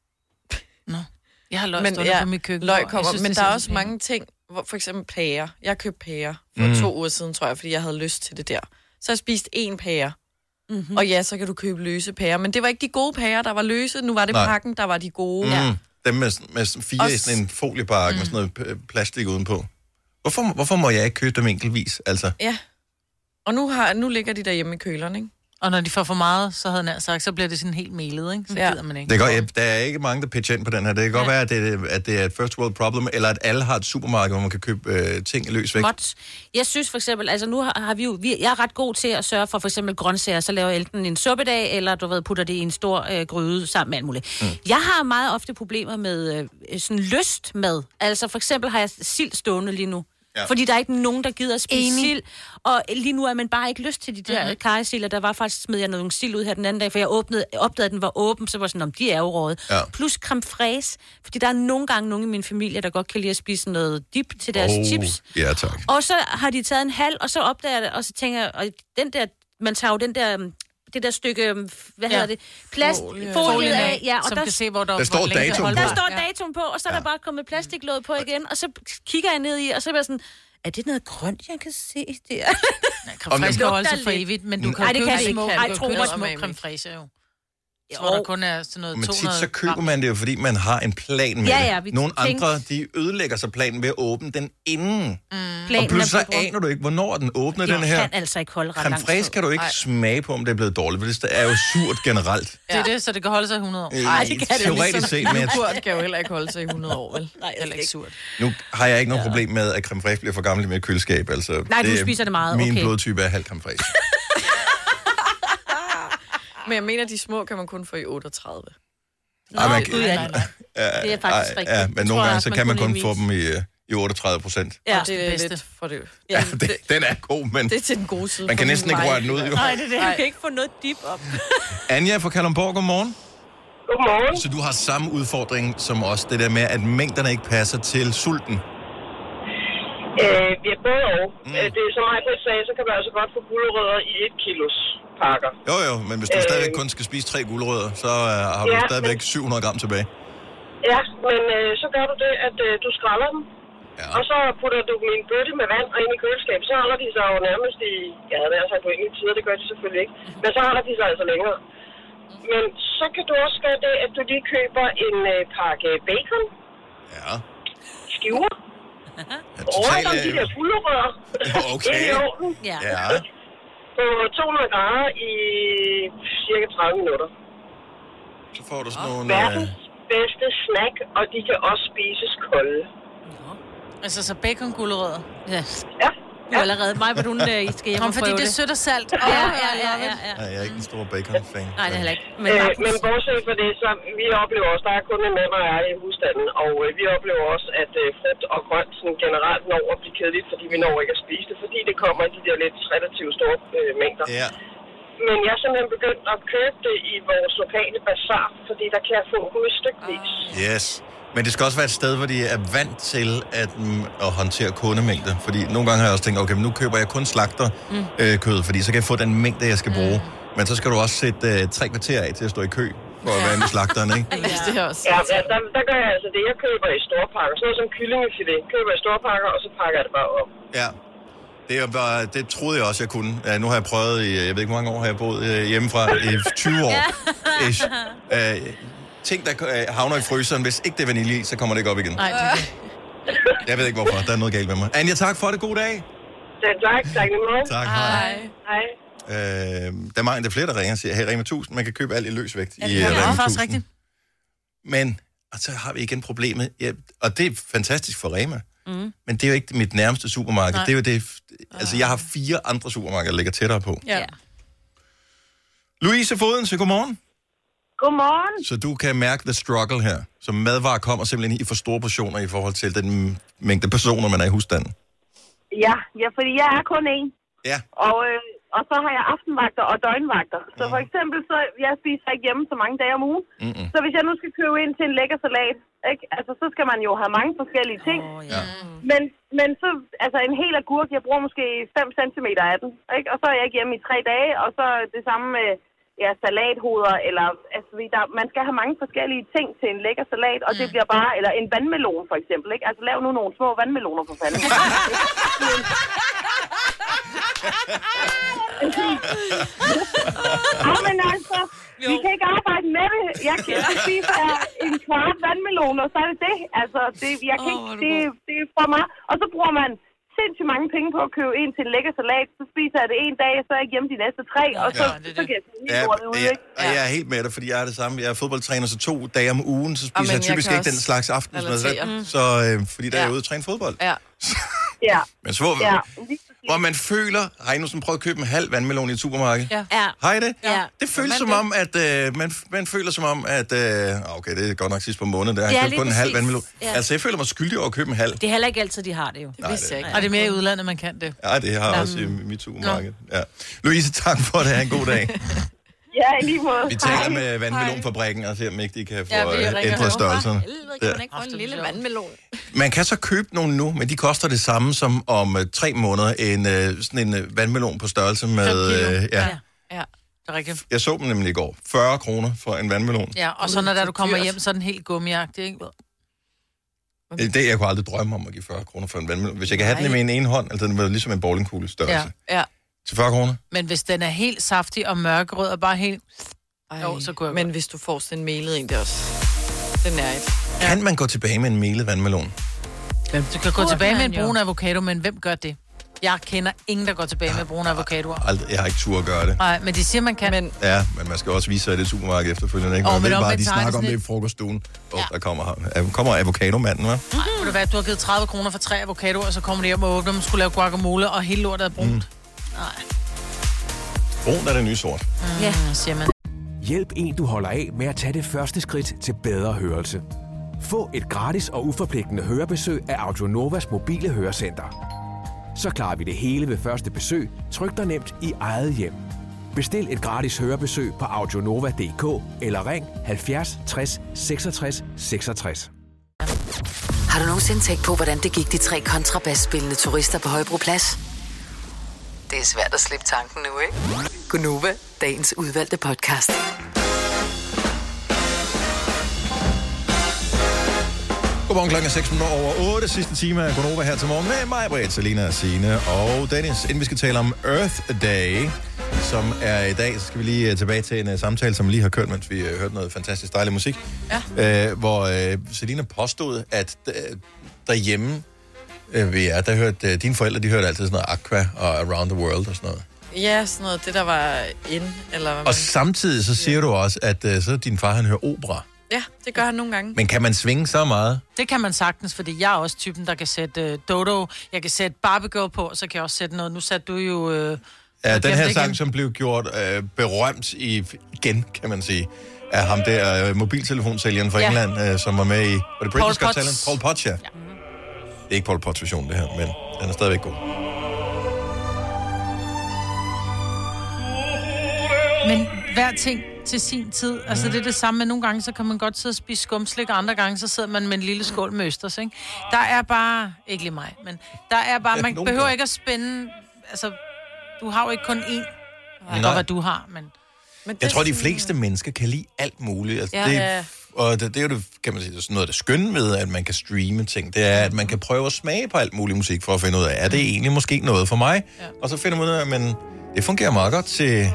Nå. Jeg har løg stående på mit køkken. Løg kommer, men der er også mange ting, hvor for eksempel pærer. Jeg købte pærer for 2 uger siden, tror jeg, fordi jeg havde lyst til det der. Så jeg spiste 1 pære. Mm-hmm. Og ja, så kan du købe løse pærer. Men det var ikke de gode pærer, der var løse. Nu var det pakken, der var de gode. Ja. Dem med 4 i sådan en foliepakke med sådan noget plastik udenpå. Hvorfor må jeg ikke købe dem enkeltvis? Altså? Ja. Og nu ligger de derhjemme i køleren, ikke? Og når de får for meget, så havde han sagt, så bliver det sådan helt melet, ikke? Så gider man ikke. Det er godt, der er ikke mange, der pitcher ind på den her. Det kan godt være, at det er et first world problem, eller at alle har et supermarked, hvor man kan købe ting løs væk. Jeg synes for eksempel, altså nu har vi jo, jeg er ret god til at sørge for eksempel grøntsager, så laver jeg enten en suppedag, eller putter det i en stor gryde sammen med alt muligt. Jeg har meget ofte problemer med sådan lystmad. Altså for eksempel har jeg sild stående lige nu. Ja. Fordi der er ikke nogen, der gider at spise sild. Og lige nu er man bare ikke lyst til de der karrysilder. Der var faktisk, smed jeg nogle sild ud her den anden dag, for jeg opdagede, at den var åben, så var sådan, om de er jo rådet. Ja. Plus creme fraise, fordi der er nogle gange nogen i min familie, der godt kan lide at spise noget dip til deres chips. Ja, tak. Og så har de taget en halv, og så opdager jeg det, og så tænker jeg, og den der, man tager jo den der... det der stykke, hvad hedder det, plastfolie af, ja, og som kan se, hvor der står datoen på. Der står datoen på, og så er der bare kommet plastiklåd på igen, og så kigger jeg ned i, og så er jeg sådan, er det noget grønt, jeg kan se der? Creme fraiche kan holde sig for evigt, men du kan jo købe små creme fraiche jo. Jeg tror, der kun er sådan noget 200 Men tit så køber man det jo, fordi man har en plan med det. Nogle andre, de ødelægger sig planen ved at åbne den inden. Og pludselig så aner du ikke, hvornår den åbner, den her. Jeg kan altså ikke holde ret creme fraiche kan du ikke smage på, om det er blevet dårligt, for det er jo surt generelt. Det er det, så det kan holde sig i 100 år. Nej, det kan det teoretisk set, men surt kan jo heller ikke holde sig i 100 år, vel? Nej, heller ikke surt. Nu har jeg ikke noget problem med, at creme fraiche bliver for gammel med et køleskab. Altså, nej, du spiser det meget, min blodtype er halv creme fraiche. Men jeg mener, de små kan man kun få i 38. Nej. Det er faktisk rigtigt. Ja, men nogle gange, så kan man kun få dem i 38%. Ja, det er lidt for det. Ja, den er god, men... Det er til den gode side. Man kan næsten ikke røre den ud, jo. Nej, det er det. Du kan ikke få noget dip op. Anja fra Kalundborg, godmorgen. Godmorgen. Så du har samme udfordring som os, det der med, at mængderne ikke passer til sulten? Vi er både og. Det er som Majbrit sagde, så kan man altså godt få gulerødder i 1 kilos pakker. Jo, men hvis du stadigvæk kun skal spise 3 gulerødder, så har du stadigvæk 700 gram tilbage. Ja, men så gør du det, at du skræller dem. Ja. Og så putter du dem i en bøtte med vand og ind i køleskabet. Så holder de sig jo nærmest i, jeg havde været sagt på enkelte tider, det gør de selvfølgelig ikke. Men så holder de sig altså længere. Men så kan du også gøre det, at du lige køber en pakke bacon. Ja. Skiver. Rundt om de der gulerødder. Okay. Ind i ovnen. Ja. på 200 grader i cirka 30 minutter. Så får du sådan nogle... Verdens bedste snack, og de kan også spises kolde. Altså så bacon-gulerødder? Ja. Ja. Du er allerede mig, hvor du skal hjem og fordi prøve det er sødt og salt. Ja. Nej, jeg er ikke en stor bacon-fan. Nej, det er heller ikke. Men bortset fra det, så vi oplever også, der er kun en mand og jeg i husstanden, og vi oplever også, at frugt og grønt sådan generelt når at blive kedeligt, fordi vi når ikke at spise det, fordi det kommer i de der lidt relativt store mængder. Ja. Men jeg er simpelthen begyndt at købe det i vores lokale bazar, fordi der kan jeg få dem i stykvis. Yes. Men det skal også være et sted, hvor de er vant til at håndtere kundemængde. Fordi nogle gange har jeg også tænkt, okay, men nu køber jeg kun slagterkød, fordi så kan jeg få den mængde, jeg skal bruge. Men så skal du også sætte 3 kvarter af til at stå i kø for at være med slagteren, ikke? Ja, der gør jeg altså det. Jeg køber i store pakker. Sådan noget som kyllingefilet. Køber i store pakker, og så pakker jeg det bare op. Ja. Det troede jeg også, jeg kunne. Nu har jeg prøvet i, jeg ved ikke, hvor mange år har jeg boet hjemmefra, i 20 år. Ting, der havner i fryseren, hvis ikke det er vanilje, så kommer det ikke op igen. Nej, Jeg ved ikke, hvorfor. Der er noget galt med mig. Anja, tak for det. God dag. Tak. Tak i måde. Tak, hej. Hej. Der er mange, der er flere, der ringer og siger, hey, Rema 1000, man kan købe alt i løsvægt i det Rema 1000. er faktisk rigtigt. Men, og så har vi igen problemet, og det er fantastisk for Rema, men det er jo ikke mit nærmeste supermarked. Nej. Det er jo det, altså jeg har 4 andre supermarkeder, der ligger tættere på. Ja. Louise Foden, så godmorgen. Godmorgen. Så du kan mærke the struggle her. Så madvarer kommer simpelthen i for store portioner i forhold til den mængde personer, man er i husstanden. Ja, fordi jeg er kun én. Ja. Og så har jeg aftenvagter og døgnvagter. Så for eksempel, så jeg spiser ikke hjemme så mange dage om ugen. Så hvis jeg nu skal købe ind til en lækker salat, ikke? Altså, så skal man jo have mange forskellige ting. Men så, altså en hel agurk, jeg bruger måske 5 centimeter af den, ikke? Og så er jeg ikke hjemme i 3 dage, og så det samme med salathoveder, eller altså, man skal have mange forskellige ting til en lækker salat, og det bliver bare, eller en vandmelon for eksempel, ikke? Altså lav nu nogle små vandmeloner for fanden. Men altså, vi kan ikke arbejde med det. Jeg spiser en kvart vandmelon, og så er det det. Altså, det er for mig. Og så bruger man sindssygt mange penge på at købe en til en lækker salat, så spiser jeg det en dag, så er jeg hjemme de næste 3, og så kan jeg helt lortet ud, ikke? Og jeg er helt med dig, fordi jeg er det samme. Jeg er fodboldtræner, så 2 dage om ugen, så spiser jeg typisk ikke den slags aftensmad. Så fordi der er jeg ude at træne fodbold. Ja. Men så hvor man føler, har I nu sådan prøvet at købe en halv vandmelon i et supermarked? Ja. Har I det? Ja. Det føles som om, at man føler som om, at okay, det er godt nok sidst på måneden, der har købt kun en halv vandmelon. Ja. Altså, jeg føler mig skyldig over at købe en halv. Det er heller ikke altid, de har det jo. Det vidste jeg ikke. Og det er mere i udlandet, man kan det. Ja, det har jeg også i mit supermarked. Ja. Louise, tak for det. Ha' en god dag. Ja, i lige måde. Vi taler med vandmelonfabrikken og ser, om ikke de kan få ændret størrelserne. Kan man ikke få en lille vandmelon? Man kan så købe nogle nu, men de koster det samme som om 3 måneder sådan en vandmelon på størrelse med... Ja, det er rigtigt. Jeg så dem nemlig i går. 40 kroner for en vandmelon. Ja, og så når du kommer hjem, så er den helt gummiagtig, ikke? Det, jeg kunne aldrig drømme om at give 40 kroner for en vandmelon. Hvis jeg kan have den i min ene hånd, altså den var ligesom en bowlingkugle størrelse. Ja. Til 40 kroner? Men hvis den er helt saftig og mørkerød og bare helt... så går jeg men hvis du får sådan en melet en, det er også... Den er et. Kan man gå tilbage med en melet vandmelon? Du kan gå tilbage med en brun avocado, men hvem gør det? Jeg kender ingen, der går tilbage med brune avocadoer. Jeg har ikke tur at gøre det. Nej, men de siger, man kan. Ja, men man skal også vise sig i det supermarked efterfølgende, ikke? Man ved bare, de snakker om det i frokoststuen. Der kommer avocadomanden, hva'? Ved du hvad, du har givet 30 kroner for 3 avocadoer, og så kommer de hjem og åbner dem, skulle lave guacamole, og hele lortet er brunt. Nej. Brun er det nye sort. Ja, siger man. Hjælp en, du holder af med at tage det første skridt til bedre hørelse. Få et gratis og uforpligtende hørebesøg af Audionovas mobile hørecenter. Så klarer vi det hele ved første besøg, tryk dig nemt i eget hjem. Bestil et gratis hørebesøg på audionova.dk eller ring 70 60 66 66. Har du nogensinde tænkt på, hvordan det gik de 3 kontrabasspillende turister på Højbroplads? Det er svært at slippe tanken nu, ikke? Gunova, dagens udvalgte podcast. Godmorgen, klokken er 6:08. Sidste time af Gunova her til morgen med mig, Britt, Selina, Signe og Dennis. Inden vi skal tale om Earth Day, som er i dag, så skal vi lige tilbage til en samtale, som vi lige har kørt, mens vi hørte noget fantastisk dejlig musik. Ja. Hvor Selina påstod, at derhjemme der hørte dine forældre, de hørte altid sådan noget Aqua og Around the World og sådan noget. Ja, sådan noget. Det, der var in, eller hvad man... Og samtidig så siger du også, at så din far, han hører opera. Ja, det gør han nogle gange. Men kan man svinge så meget? Det kan man sagtens, fordi jeg er også typen, der kan sætte Dodo. Jeg kan sætte Barbie Girl på, så kan jeg også sætte noget. Nu satte du jo... Ja, den her sang, som blev gjort berømt igen, kan man sige, af ham der mobiltelefonsælgeren fra England, som var med i... Var det British Got Talent? Paul Potts, ja. Det er ikke Paul Potts version, det her, men den er stadigvæk god. Men hver ting til sin tid. Altså, det er det samme med nogle gange, så kan man godt sidde og spise skumslik, og andre gange, så sidder man med en lille skål med østers, ikke? Der er bare... Ikke lige mig, men der er bare... Man behøver ikke at spænde... Altså, du har jo ikke kun én. Nej. Hvad du har, men jeg tror, de fleste mennesker kan lide alt muligt. Altså, og det er jo det, kan man sige, sådan noget, der er skønt med, at man kan streame ting. Det er, at man kan prøve at smage på alt mulig musik, for at finde ud af, er det egentlig måske noget for mig? Ja. Og så finder man ud af, men det fungerer meget godt til...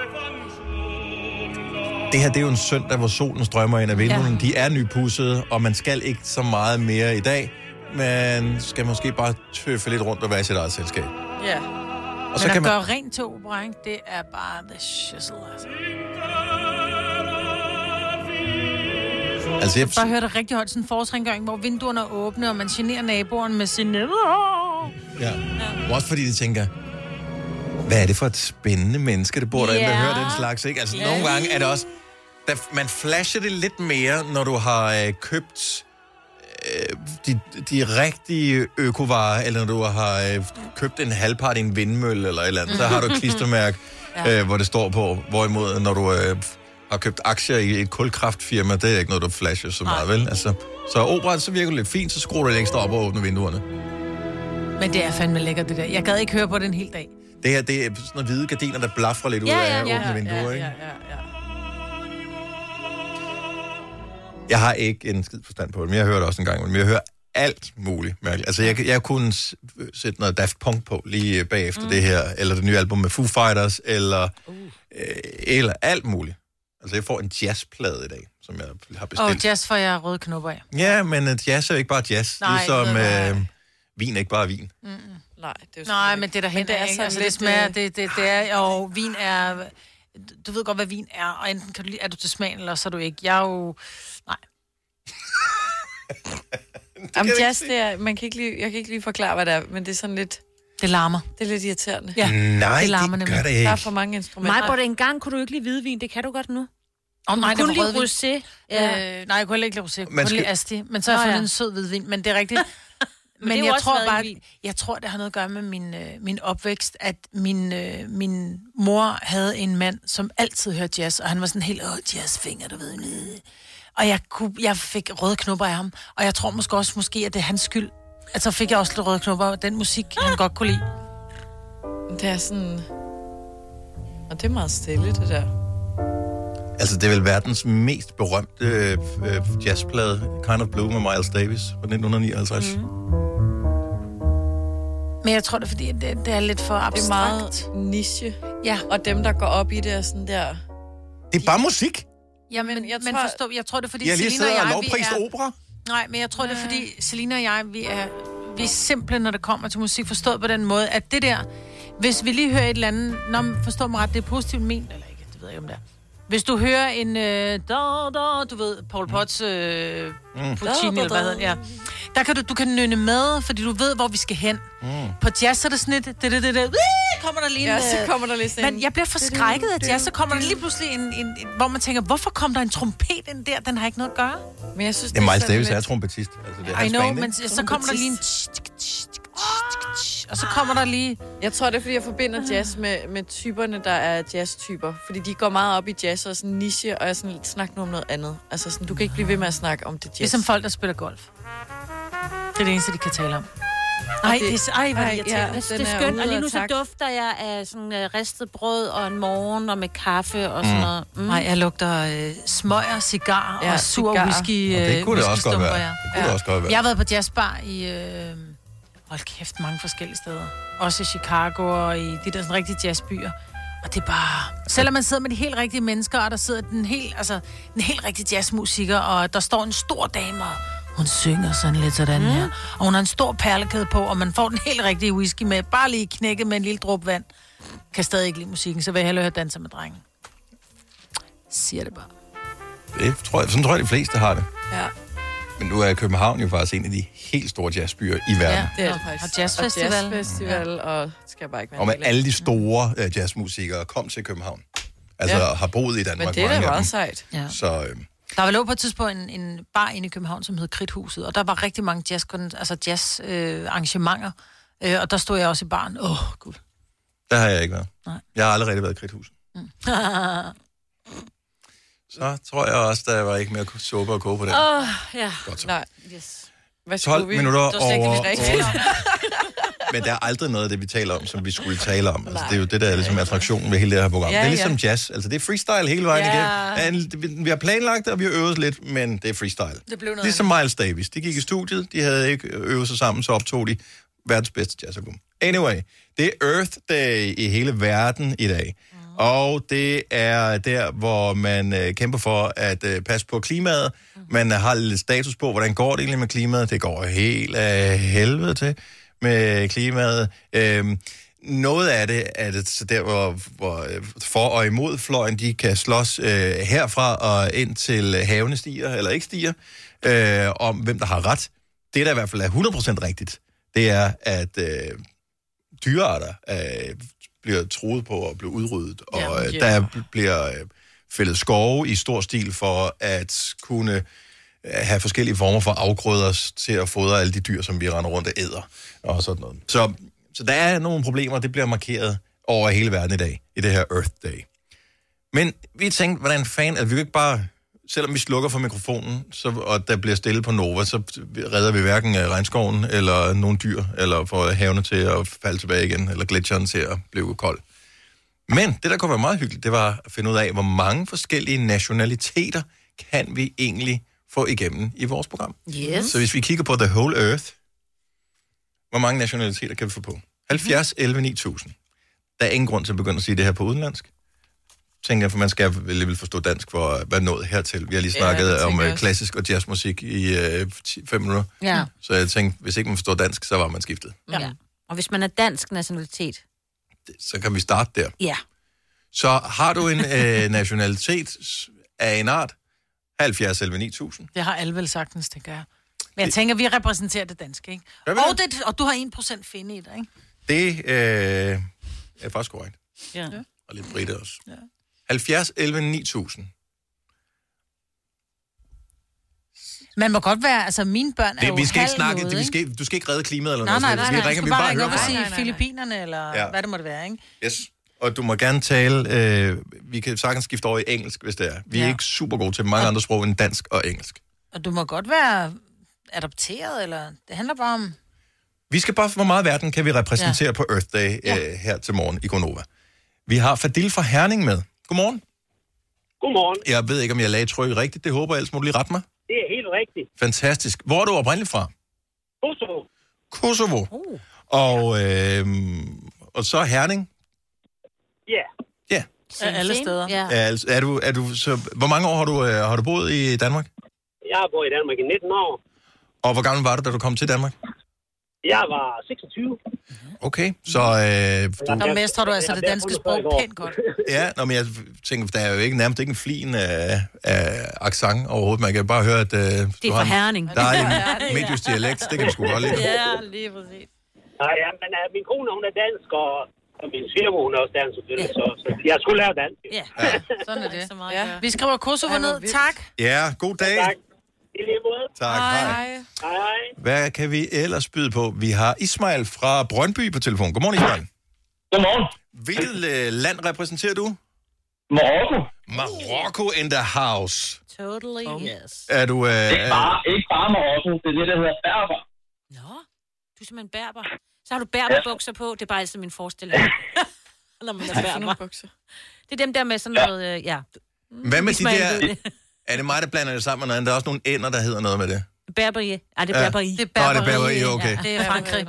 Det her, det er jo en søndag, hvor solen strømmer ind af vinduerne. De er nypudsede, og man skal ikke så meget mere i dag. Man skal måske bare tøffe lidt rundt og være i sit eget selskab. Ja. Og så men kan man gøre rent til opera, ikke? Det er bare the shizzle, altså. Altså, jeg bare hørte det rigtig højt, sådan en forårsrengøring, hvor vinduerne er åbne, og man generer naboerne med sin... Ja. Også fordi de tænker, hvad er det for et spændende menneske, det bor derinde, der hører den slags, ikke? Altså, nogle gange er det også... Man flasher det lidt mere, når du har købt de rigtige økovarer, eller når du har købt en halvpart i en vindmølle, eller et eller andet. Så har du et klistermærke, hvor det står på. Hvorimod, når du har købt aktier i et kulkraftfirma, det er ikke noget, du flasher så meget, vel? Altså, så opera, så virker det lidt fint, så skruer du lidt ekstra op og åbner vinduerne. Men det er fandme lækkert, det der. Jeg gad ikke høre på den hele dag. Det her, det er sådan nogle hvide gardiner, der blafrer lidt ud af åbne vinduer, ikke? Ja. Jeg har ikke en skid forstand på det, men jeg hører det også en gang, men jeg hører alt muligt mærkeligt. Altså, jeg kunne sætte noget Daft Punk på lige bagefter det her, eller det nye album med Foo Fighters, eller alt muligt. Altså, jeg får en jazzplade i dag, som jeg har bestilt. Jazz får jeg røde knopper af. Ja, men jazz er jo ikke bare jazz. Nej, ligesom vin er ikke bare vin. Nej, det er nej, men det der hen er ikke. Altså, det smager, det er, og vin er... Du ved godt, hvad vin er, og enten kan du lide, er du til smagen, eller så er du ikke. Jeg er jo... Nej. Jamen, jazz, det er... Jeg kan ikke lige forklare, hvad det er, men det er sådan lidt... Det larmer. Det er lidt irriterende. Ja. Nej, det larmer gør det ikke. Der er for mange instrumenter. Majbert, engang kunne du ikke lide hvidvin, det kan du godt nu. Nej, det var rødvin. Rosé. Nej, jeg kunne heller ikke lide rosé. Jeg kunne lide asti, men så har jeg fundet en sød hvidvin. Men det er rigtigt. Men jeg tror bare, jeg tror, det har noget at gøre med min opvækst, at min mor havde en mand, som altid hørte jazz, og han var sådan helt, jazzfinger, du ved. Og jeg fik røde knopper af ham, og jeg tror måske, at det er hans skyld. At så fik jeg også lidt røde knopper af den musik, han godt kunne lide. Det er sådan... Og det er meget stille, det der. Altså, det er vel verdens mest berømte jazzplade, Kind of Blue med Miles Davis fra 1959. Men jeg tror, det er fordi, det er lidt for abstrakt. Det er meget niche. Ja. Og dem, der går op i det, er sådan der... Det er bare musik. Jamen, jeg tror, det er fordi, jeg lige sidder og lovprist opera. Nej, men jeg tror, det er fordi, Selina og jeg, vi er simple, når det kommer til musik, forstået på den måde, at det der, hvis vi lige hører et eller andet, forstår mig ret, det er positivt ment, eller ikke, det ved jeg ikke, om det er. Hvis du hører en, du ved, Paul Potts Puccini, eller hvad hedder det, ja. Der kan du kan nynne med, fordi du ved, hvor vi skal hen. På jazz er det sådan et, kommer der lige en... Ja, så kommer der lige sådan men jeg bliver forskrækket af jazz, så kommer der lige pludselig en hvor man tænker, hvorfor kom der en trompet ind der? Den har ikke noget at gøre. Men jeg synes, det er Miles Davis, er trompetist. Altså, det er I know, men så kommer der lige en... Og så kommer der lige... Jeg tror, det er, fordi jeg forbinder jazz med typerne, der er jazztyper. Fordi de går meget op i jazz og sådan niche, og jeg sådan snakker nu om noget andet. Altså sådan, du kan ikke blive ved med at snakke om det jazz. Ligesom folk, der spiller golf. Det er det eneste, de kan tale om. Ej, det er skønt. Og lige nu så dufter jeg af sådan ristet brød og en morgen og med kaffe og sådan noget. Nej, jeg lugter smøger, cigar og sur whisky. Det kunne det også godt være. Det kunne det også godt være. Jeg har været på jazzbar i... hold kæft, mange forskellige steder. Også i Chicago og i de der sådan rigtige jazzbyer. Og det er bare... Selvom man sidder med de helt rigtige mennesker, og der sidder den helt rigtige jazzmusiker, og der står en stor dame, og hun synger sådan lidt sådan her. Og hun har en stor perlekæde på, og man får den helt rigtige whisky med, bare lige knækket med en lille dråbe vand. kan stadig ikke lide musikken, så vil jeg hellere høre Danser med drengen. Siger det bare. Sådan tror jeg, de fleste har det. Ja. Men nu er København jo faktisk en af de helt store jazzbyer i verden. Ja, det er det faktisk. Og jazzfestival. Og jazzfestival, og skal jeg bare ikke være og med alle de store jazzmusikere kom til København. Altså har boet i Danmark. Men det er da meget sejt. Ja. Så, Der var på et tidspunkt en bar inde i København, som hed Kridthuset, og der var rigtig mange jazz-arrangementer, og der stod jeg også i baren. Gud. Der har jeg ikke været. Nej. Jeg har aldrig rigtig været i Kridthuset. Så tror jeg også, der var ikke mere suppe og koge på det. Ja. Godt så. Nej, yes. Hvad 12 minutter over. Det Men der er aldrig noget af det, vi taler om, som vi skulle tale om. Altså, det er jo det, der er ligesom attraktionen ved hele det her program. Det er ligesom jazz. Altså, det er freestyle hele vejen igennem. Vi har planlagt det, og vi har øvet lidt, men det er freestyle. Det blev noget ligesom Miles Davis. De gik i studiet, de havde ikke øvet sig sammen, så optog de verdens bedste jazzalbum. Anyway, det er Earth Day i hele verden i dag. Og det er der, hvor man kæmper for at passe på klimaet. Man har lidt status på, hvordan går det egentlig med klimaet. Det går helt af helvede til med klimaet. Noget af det er det så der, hvor for- og imodfløjen, de kan slås herfra og ind til havene stiger, eller ikke stiger, om hvem der har ret. Det, der i hvert fald er 100% rigtigt, det er, at dyrearter bliver truet på at blive udryddet, og der bliver fældet skove i stor stil for at kunne have forskellige former for afgrøder til at fodre alle de dyr, som vi render rundt og æder, og sådan noget. Så der er nogle problemer, det bliver markeret over hele verden i dag, i det her Earth Day. Men vi tænkte, hvordan fanden, at vi ikke bare, selvom vi slukker for mikrofonen, og der bliver stille på Nova, så redder vi hverken regnskoven, eller nogle dyr, eller får havene til at falde tilbage igen, eller gletsjeren til at blive kold. Men det, der kunne være meget hyggeligt, det var at finde ud af, hvor mange forskellige nationaliteter kan vi egentlig få igennem i vores program. Yes. Så hvis vi kigger på The Whole Earth, hvor mange nationaliteter kan vi få på? 70, 11, 9000. Der er ingen grund til at begynde at sige det her på udenlandsk. Tænker jeg, for man skal vel forstå dansk for at være nået hertil. Vi har lige snakket om klassisk og jazzmusik i 5 minutter. Ja. Så jeg tænkte, hvis ikke man forstår dansk, så var man skiftet. Ja. Og hvis man er dansk nationalitet. Så kan vi starte der. Ja. Så har du en nationalitet af en art, 70 11 9000. Det har alle vel sagtens, tænker jeg. Men jeg tænker, vi repræsenterer det danske, ikke? Og du har 1% finde i dig, ikke? Det er faktisk korrekt. Ja. Og lidt britte også. Ja. 70 11 9000. Man må godt være, altså mine børn er jo vi skal ikke snakke, noget, du skal ikke redde klimaet eller nej, noget. Nej, vi skal bare ringe op og sige Filippinerne, eller hvad det måtte være, ikke? Yes. Og du må gerne tale, vi kan sagtens skifte over i engelsk, hvis det er. Vi er ikke super gode til mange andre sprog end dansk og engelsk. Og du må godt være adopteret, eller det handler bare om... Vi skal bare, hvor meget verden kan vi repræsentere på Earth Day her til morgen i Gonova. Vi har Fadil fra Herning med. Godmorgen. Godmorgen. Jeg ved ikke, om jeg lagde trykket rigtigt. Det håber jeg, ellers må du lige rette mig. Det er helt rigtigt. Fantastisk. Hvor er du oprindeligt fra? Kosovo. Kosovo. Og så Herning? Ja. Ja. Alle steder. Ja. Er du så, hvor mange år har du boet i Danmark? Jeg har boet i Danmark i 19 år. Og hvor gammel var du, da du kom til Danmark? Jeg var 26. Okay, så... Der mestrer du altså det danske sprog pænt godt. Ja, men jeg tænker, der er jo nærmest ikke en flin af accent overhovedet. Man kan bare høre, at... det er fra Herning. Der er en medius dialekt, det kan vi sgu godt lide. Ja, lige præcis. Nej, ja, men min kone, hun er dansk, og min svigermor, hun er også dansk, selvfølgelig, så jeg skulle lære dansk. Ja, sådan er det. Ja. Vi skriver Kosovo ned. Tak. Ja, god dag. Tak. I lige måde. Tak, hej. Hej. Hvad kan vi ellers byde på? Vi har Ismail fra Brøndby på telefon. Godmorgen, Ismail. Godmorgen. Hvilket land repræsenterer du? Marokko. Marokko in the house. Totally, yes. Er du... Ikke bare Marokko, det er det, der hedder berber. Nå, du er simpelthen berber. Så har du berberbukser på, det er bare altid min forestilling. Når man er berber. Det er dem der med sådan noget, Hvad med de der... Er det mig, der blander det sammen med noget? Der er også nogle ænder, der hedder noget med det. Berberi. Ja, det er berberi. Det er berberi, okay. Ja, det er Frankrig.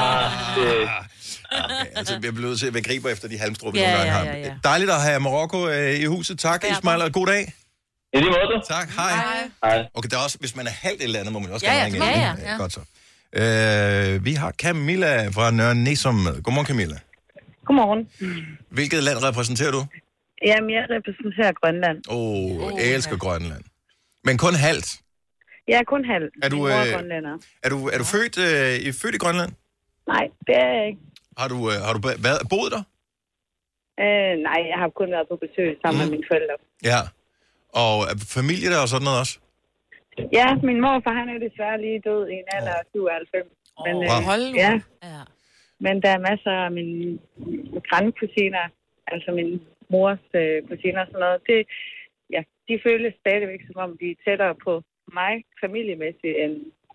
Okay, altså vi bliver nødt til at begribe efter de halmstrupper, nogle gange har. Dejligt at have Marokko i huset. Tak, Ismail, og god dag. I lige måde. Tak, hej. Okay, der er også, hvis man er halvt et eller andet, må man også gerne ringe ind. Ja. Godt så. Vi har Camilla fra Nørre Næsum med. Godmorgen, Camilla. Godmorgen. Hvilket land repræsenterer du? Jamen, jeg repræsenterer Grønland. Jeg elsker Grønland. Men kun halvt? Jeg er kun halv. Er du, Min mor er grønlænder. Er du født i Grønland? Nej, det er jeg ikke. Har du boet der? Nej, jeg har kun været på besøg sammen med mine forældre. Ja. Og familie der og sådan noget også? Ja, min morfar, han er desværre lige død i en alder af 97. Men, ja. Men der er masser af mine grandkusiner, altså min mors kusiner og sådan noget. De føles stadigvæk, som om de er tættere på mig familiemæssigt end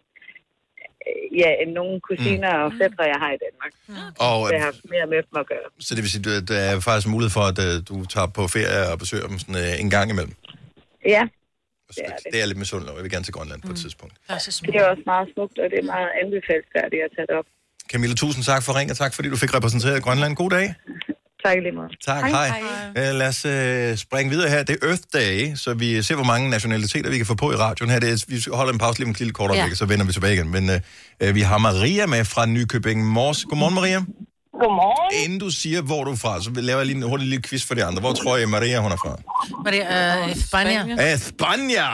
nogle kusiner og fætre, jeg har i Danmark. Og det har mere med dem at gøre. Så det vil sige, at der er faktisk mulighed for, at du tager på ferie og besøger dem sådan en gang imellem? Ja. Det er lidt misundelig, og jeg vil gerne til Grønland på et tidspunkt. Det er også meget smukt, og det er meget anbefalesværdigt at tage det op. Camilla, tusind tak for ring, og tak fordi du fik repræsenteret Grønland. God dag. Tak lige meget. Tak, hej. Lad os springe videre her. Det er Earth Day, så vi ser, hvor mange nationaliteter vi kan få på i radioen her. Vi holder en pause lige med et lille kort øjeblik, så vender vi tilbage igen. Men vi har Maria med fra Nykøbing Mors. Godmorgen, Maria. Godmorgen. Inden du siger, hvor du er fra, så laver jeg lige en hurtig lille quiz for de andre. Hvor tror jeg, Maria, hun er fra? Maria, Spanien. Spanien?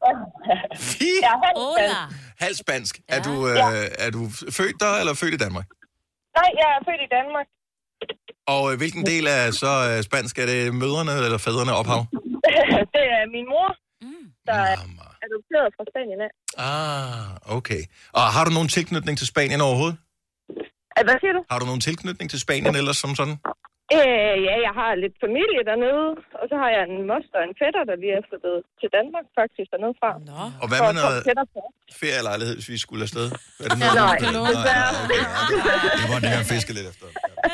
Hola. Halv spansk. Er du født der, eller født i Danmark? Nej, jeg er født i Danmark. Og hvilken del af så spansk? Er det mødrene eller fædrene ophav? Det er min mor, der er adopteret fra Spanien af. Okay. Og har du nogen tilknytning til Spanien overhovedet? Hvad siger du? Har du nogen tilknytning til Spanien ellers som sådan? Ja, jeg har lidt familie dernede, og så har jeg en moster og en fætter, der lige er flyttet til Danmark faktisk dernede fra. Og hvad med noget ferielejlighed, hvis vi skulle afsted? Er det noget, Nej, det var det, jeg fiskede lidt efter.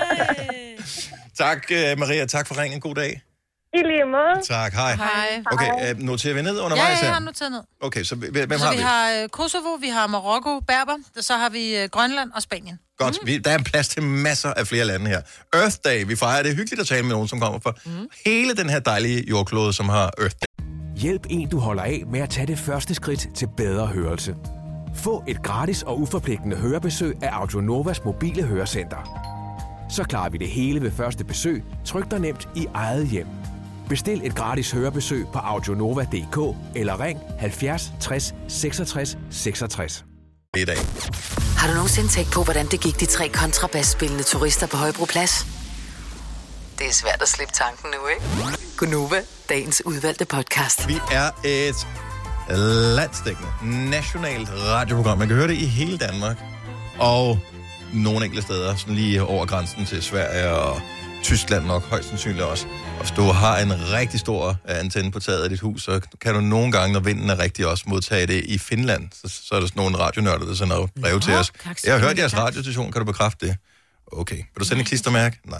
Tak, Maria. Tak for ringen. God dag. I lige måde. Tak, hej. Okay, noterer vi ned undervejs her? Ja, jeg har noteret ned. Okay, så hvem så har vi? Vi har Kosovo, vi har Marokko, Berber, så har vi Grønland og Spanien. Godt, der er plads til masser af flere lande her. Earth Day, vi fejrer det. Er hyggeligt at tale med nogen, som kommer fra hele den her dejlige jordklode, som har Earth Day. Hjælp en, du holder af med at tage det første skridt til bedre hørelse. Få et gratis og uforpligtende hørebesøg af Audionovas mobile hørecenter. Så klarer vi det hele ved første besøg, tryk dig nemt i eget hjem. Bestil et gratis hørebesøg på audionova.dk eller ring 70 60 66 66. I dag. Har du nogensinde tænkt på, hvordan det gik de 3 kontrabasspillende turister på Højbroplads? Det er svært at slippe tanken nu, ikke? Gunova, dagens udvalgte podcast. Vi er et landsdækkende, nationalt radioprogram. Man kan høre det i hele Danmark. Og nogle enkelte steder, sådan lige over grænsen til Sverige og Tyskland nok højst sandsynligt også. Og hvis du har en rigtig stor antenne på taget af dit hus, så kan du nogle gange, når vinden er rigtig, også modtage det i Finland. Så er der sådan nogle radionørder, der sender brev til os. Jeg har hørt jeres radiostation, kan du bekræfte det? Okay. Vil du sende et klistermærke? Nej.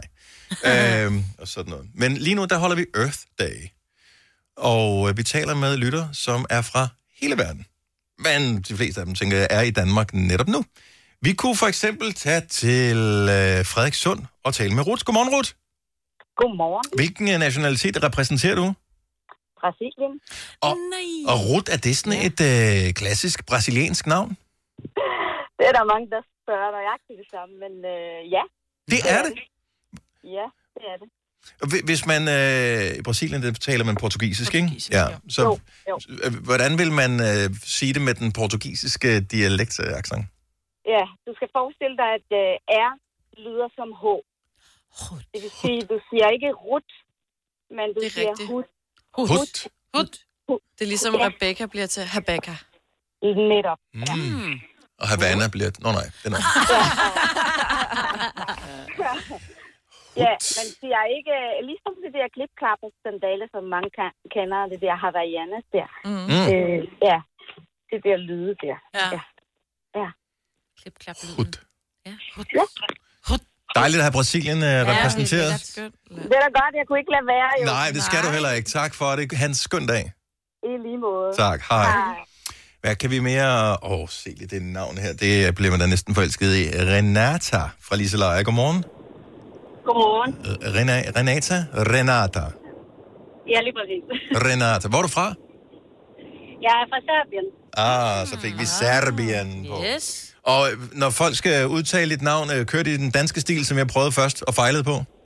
Og sådan noget. Men lige nu, der holder vi Earth Day. Og vi taler med lytter, som er fra hele verden. Men de fleste af dem, tænker jeg, er i Danmark netop nu. Vi kunne for eksempel tage til Frederikssund og tale med Ruth. Godmorgen, Ruth. Godmorgen. Hvilken nationalitet repræsenterer du? Brasilien. Og Ruth, er det sådan et klassisk brasiliansk navn? Det er der mange, der spørger nøjagtigt det samme, men ja. Det er det? Ja, det er det. Hvis man i Brasilien, det taler man portugisisk, ikke? Ja. Så jo. Hvordan vil man sige det med den portugisiske dialekt-accent? Ja, du skal forestille dig, at R lyder som H. Det vil sige, du siger ikke Ruth, men du siger Hut. Hut. Det er ligesom Rebecca bliver til Habecca. Netop. Og Havana bliver... nej, den er... Ja, man siger ikke... Ligesom det der klipklapper sandaler, som mange kender, det der Havaianas der. Ja, det der lyde der. Ja. Klip-klap-lyden. Hut. Dejligt at have Brasilien repræsenteret. Det er da godt, jeg kunne ikke lade være. Jo. Nej, det skal du heller ikke. Tak for det. Hans skøn dag. I lige måde. Tak, hej. Hvad kan vi mere... se lige det navn her. Det bliver man da næsten forelsket i. Renata fra Liseleje. Godmorgen. Godmorgen. Renata. Ja, lige præcis. Renata. Hvor er du fra? Jeg er fra Serbien. Så fik vi Serbien på. Yes. Og når folk skal udtale dit navn, kører de den danske stil, som jeg prøvede først og fejlede på?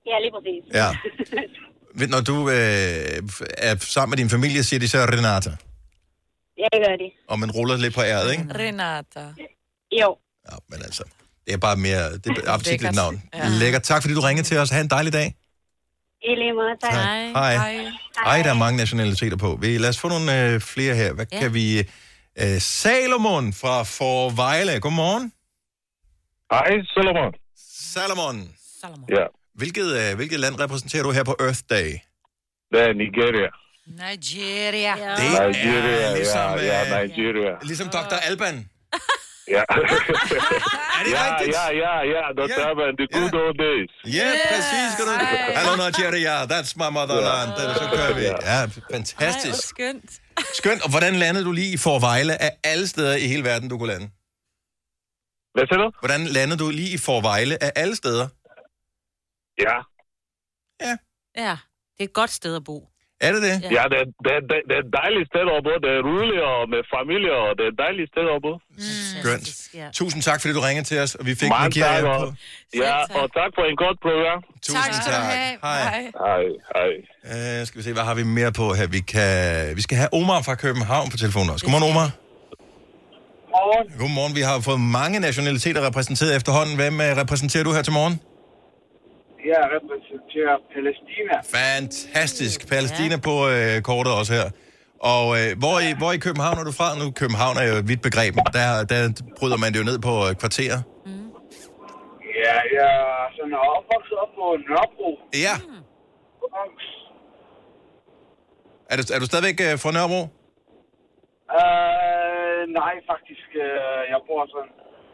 Ja, lige præcis. Ja. Når du er sammen med din familie, siger de så Renata? Ja, det gør de. Og man ruller lidt på æret, ikke? Renata. Jo. Ja, men altså, det er bare mere... Det er appetitligt navn. Ja. Lækkert. Tak, fordi du ringede til os. Ha' en dejlig dag. I lige måde, tak. Hej. Hej, der er mange nationaliteter på. Lad os få nogle flere her. Hvad kan vi... Salomon fra Forvejle. Godmorgen. Hej, Salomon. Salomon. Ja. Hvilket land repræsenterer du her på Earth Day? Det er Nigeria. Nigeria. Det Nigeria, er ligesom, Nigeria. Ligesom Dr. Alban. Ja. Er det rigtigt? Ja, Dr. Alban, the good old days. Ja, præcis. Hello Nigeria, that's my motherland. Så kører vi. Ja, fantastisk. Skønt. Skønt. Og hvordan landede du lige i Forvejle af alle steder i hele verden, du kunne lande? Hvad siger du? Hvordan landede du lige i Forvejle af alle steder? Ja. Ja, det er et godt sted at bo. Er det det? Ja, det er et dejligt sted at bo. Det er roligt og med familie, og det er et dejligt sted at bo. Skønt. Tusind tak, fordi du ringede til os, og vi fik Mange markeret tak, jer på. Ja, og tak for en godt program. Tusind tak. Hej. Skal vi se, hvad har vi mere på her? Vi skal have Omar fra København på telefonen også. Godmorgen, Omar. Godmorgen. Vi har fået mange nationaliteter repræsenteret efterhånden. Hvem repræsenterer du her til morgen? Jeg repræsenterer Palæstina. Fantastisk. Palæstina på kortet også her. Og hvor i København er du fra? Nu, København er jo et vidt begreb. Der bryder man det jo ned på kvarterer. Ja, jeg er sådan opvokset op på Nørrebro. Ja. Er du stadigvæk fra Nørrebro? Nej, faktisk. Jeg bor sådan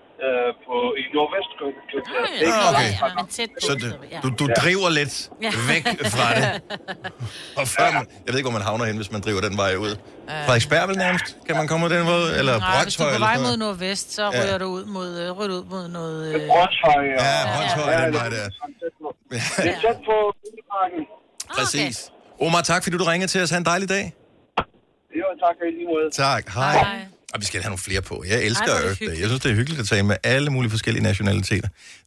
i Nordvestkvarteret. Okay. Så du driver lidt væk fra det. Og jeg ved ikke, hvor man havner hen, hvis man driver den vej ud. Frederiksberg vel nærmest? Kan man komme ud den måde? Eller Nej, hvis du er på vej mod nordvest, så ryger du ud mod noget... Brøndshøj. Ja, Brøndshøj, den vej der. Det er tæt på Bilparken. Præcis. Omar, tak fordi du ringede til os. Ha' en dejlig dag. Jo, tak for i lige måde. Tak. Hej. Og vi skal have nogle flere på. Jeg elsker Earth Day. Jeg synes, det er hyggeligt at tale med alle mulige forskellige nationaliteter.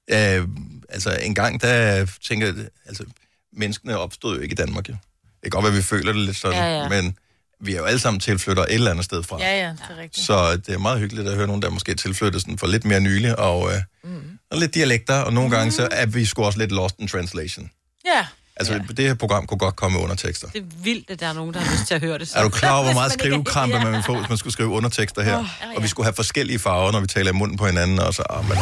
En gang, der tænker jeg, menneskene opstod jo ikke i Danmark. Jo. Det kan godt være, vi føler det lidt sådan, men vi er jo alle sammen tilflytter et eller andet sted fra. Ja, det er rigtigt. Så det er meget hyggeligt at høre nogen, der måske er tilflyttet sådan for lidt mere nylig, og lidt dialekter, og nogle gange så er vi sgu også lidt lost in translation. Ja. Det her program kunne godt komme med undertekster. Det er vildt, at der er nogen, der har lyst til at høre det. Er du klar over, hvor meget skrivekrampe man vil få, hvis man skulle skrive undertekster her? Og vi skulle have forskellige farver, når vi taler i munden på hinanden, og så...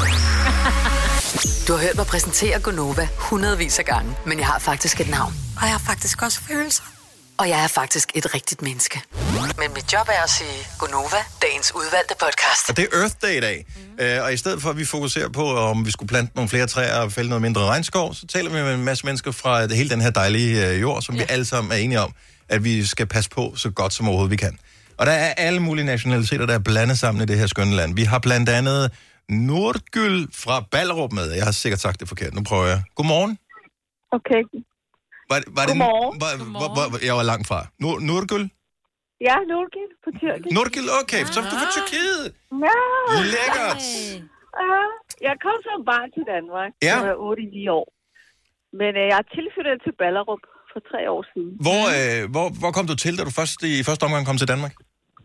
Du har hørt mig præsentere Gonova hundredvis af gange, men jeg har faktisk et navn. Og jeg har faktisk også følelser. Og jeg er faktisk et rigtigt menneske. Men mit job er at sige Gonova, dagens udvalgte podcast. Og det er Earth Day i dag. Og i stedet for, at vi fokuserer på, om vi skulle plante nogle flere træer og fælde noget mindre regnskov, så taler vi med en masse mennesker fra hele den her dejlige jord, som vi alle sammen er enige om, at vi skal passe på så godt som overhovedet vi kan. Og der er alle mulige nationaliteter, der er blandet sammen i det her skønne land. Vi har blandt andet Nordgyld fra Ballerup med. Jeg har sikkert sagt det forkert. Nu prøver jeg. Godmorgen. Okay. Godmorgen. Jeg var langt fra. Nordgyld? Ja, Nordgyld på Tyrkisk. Nordgyld, okay. Så er du fra Tyrkiet. Ja. Lækkert. Ja, jeg kom som barn til Danmark. Ja. Jeg var 8-9 år. Men jeg er tilflyttet til Ballerup for 3 år siden. Hvor kom du til, da du i første omgang kom til Danmark?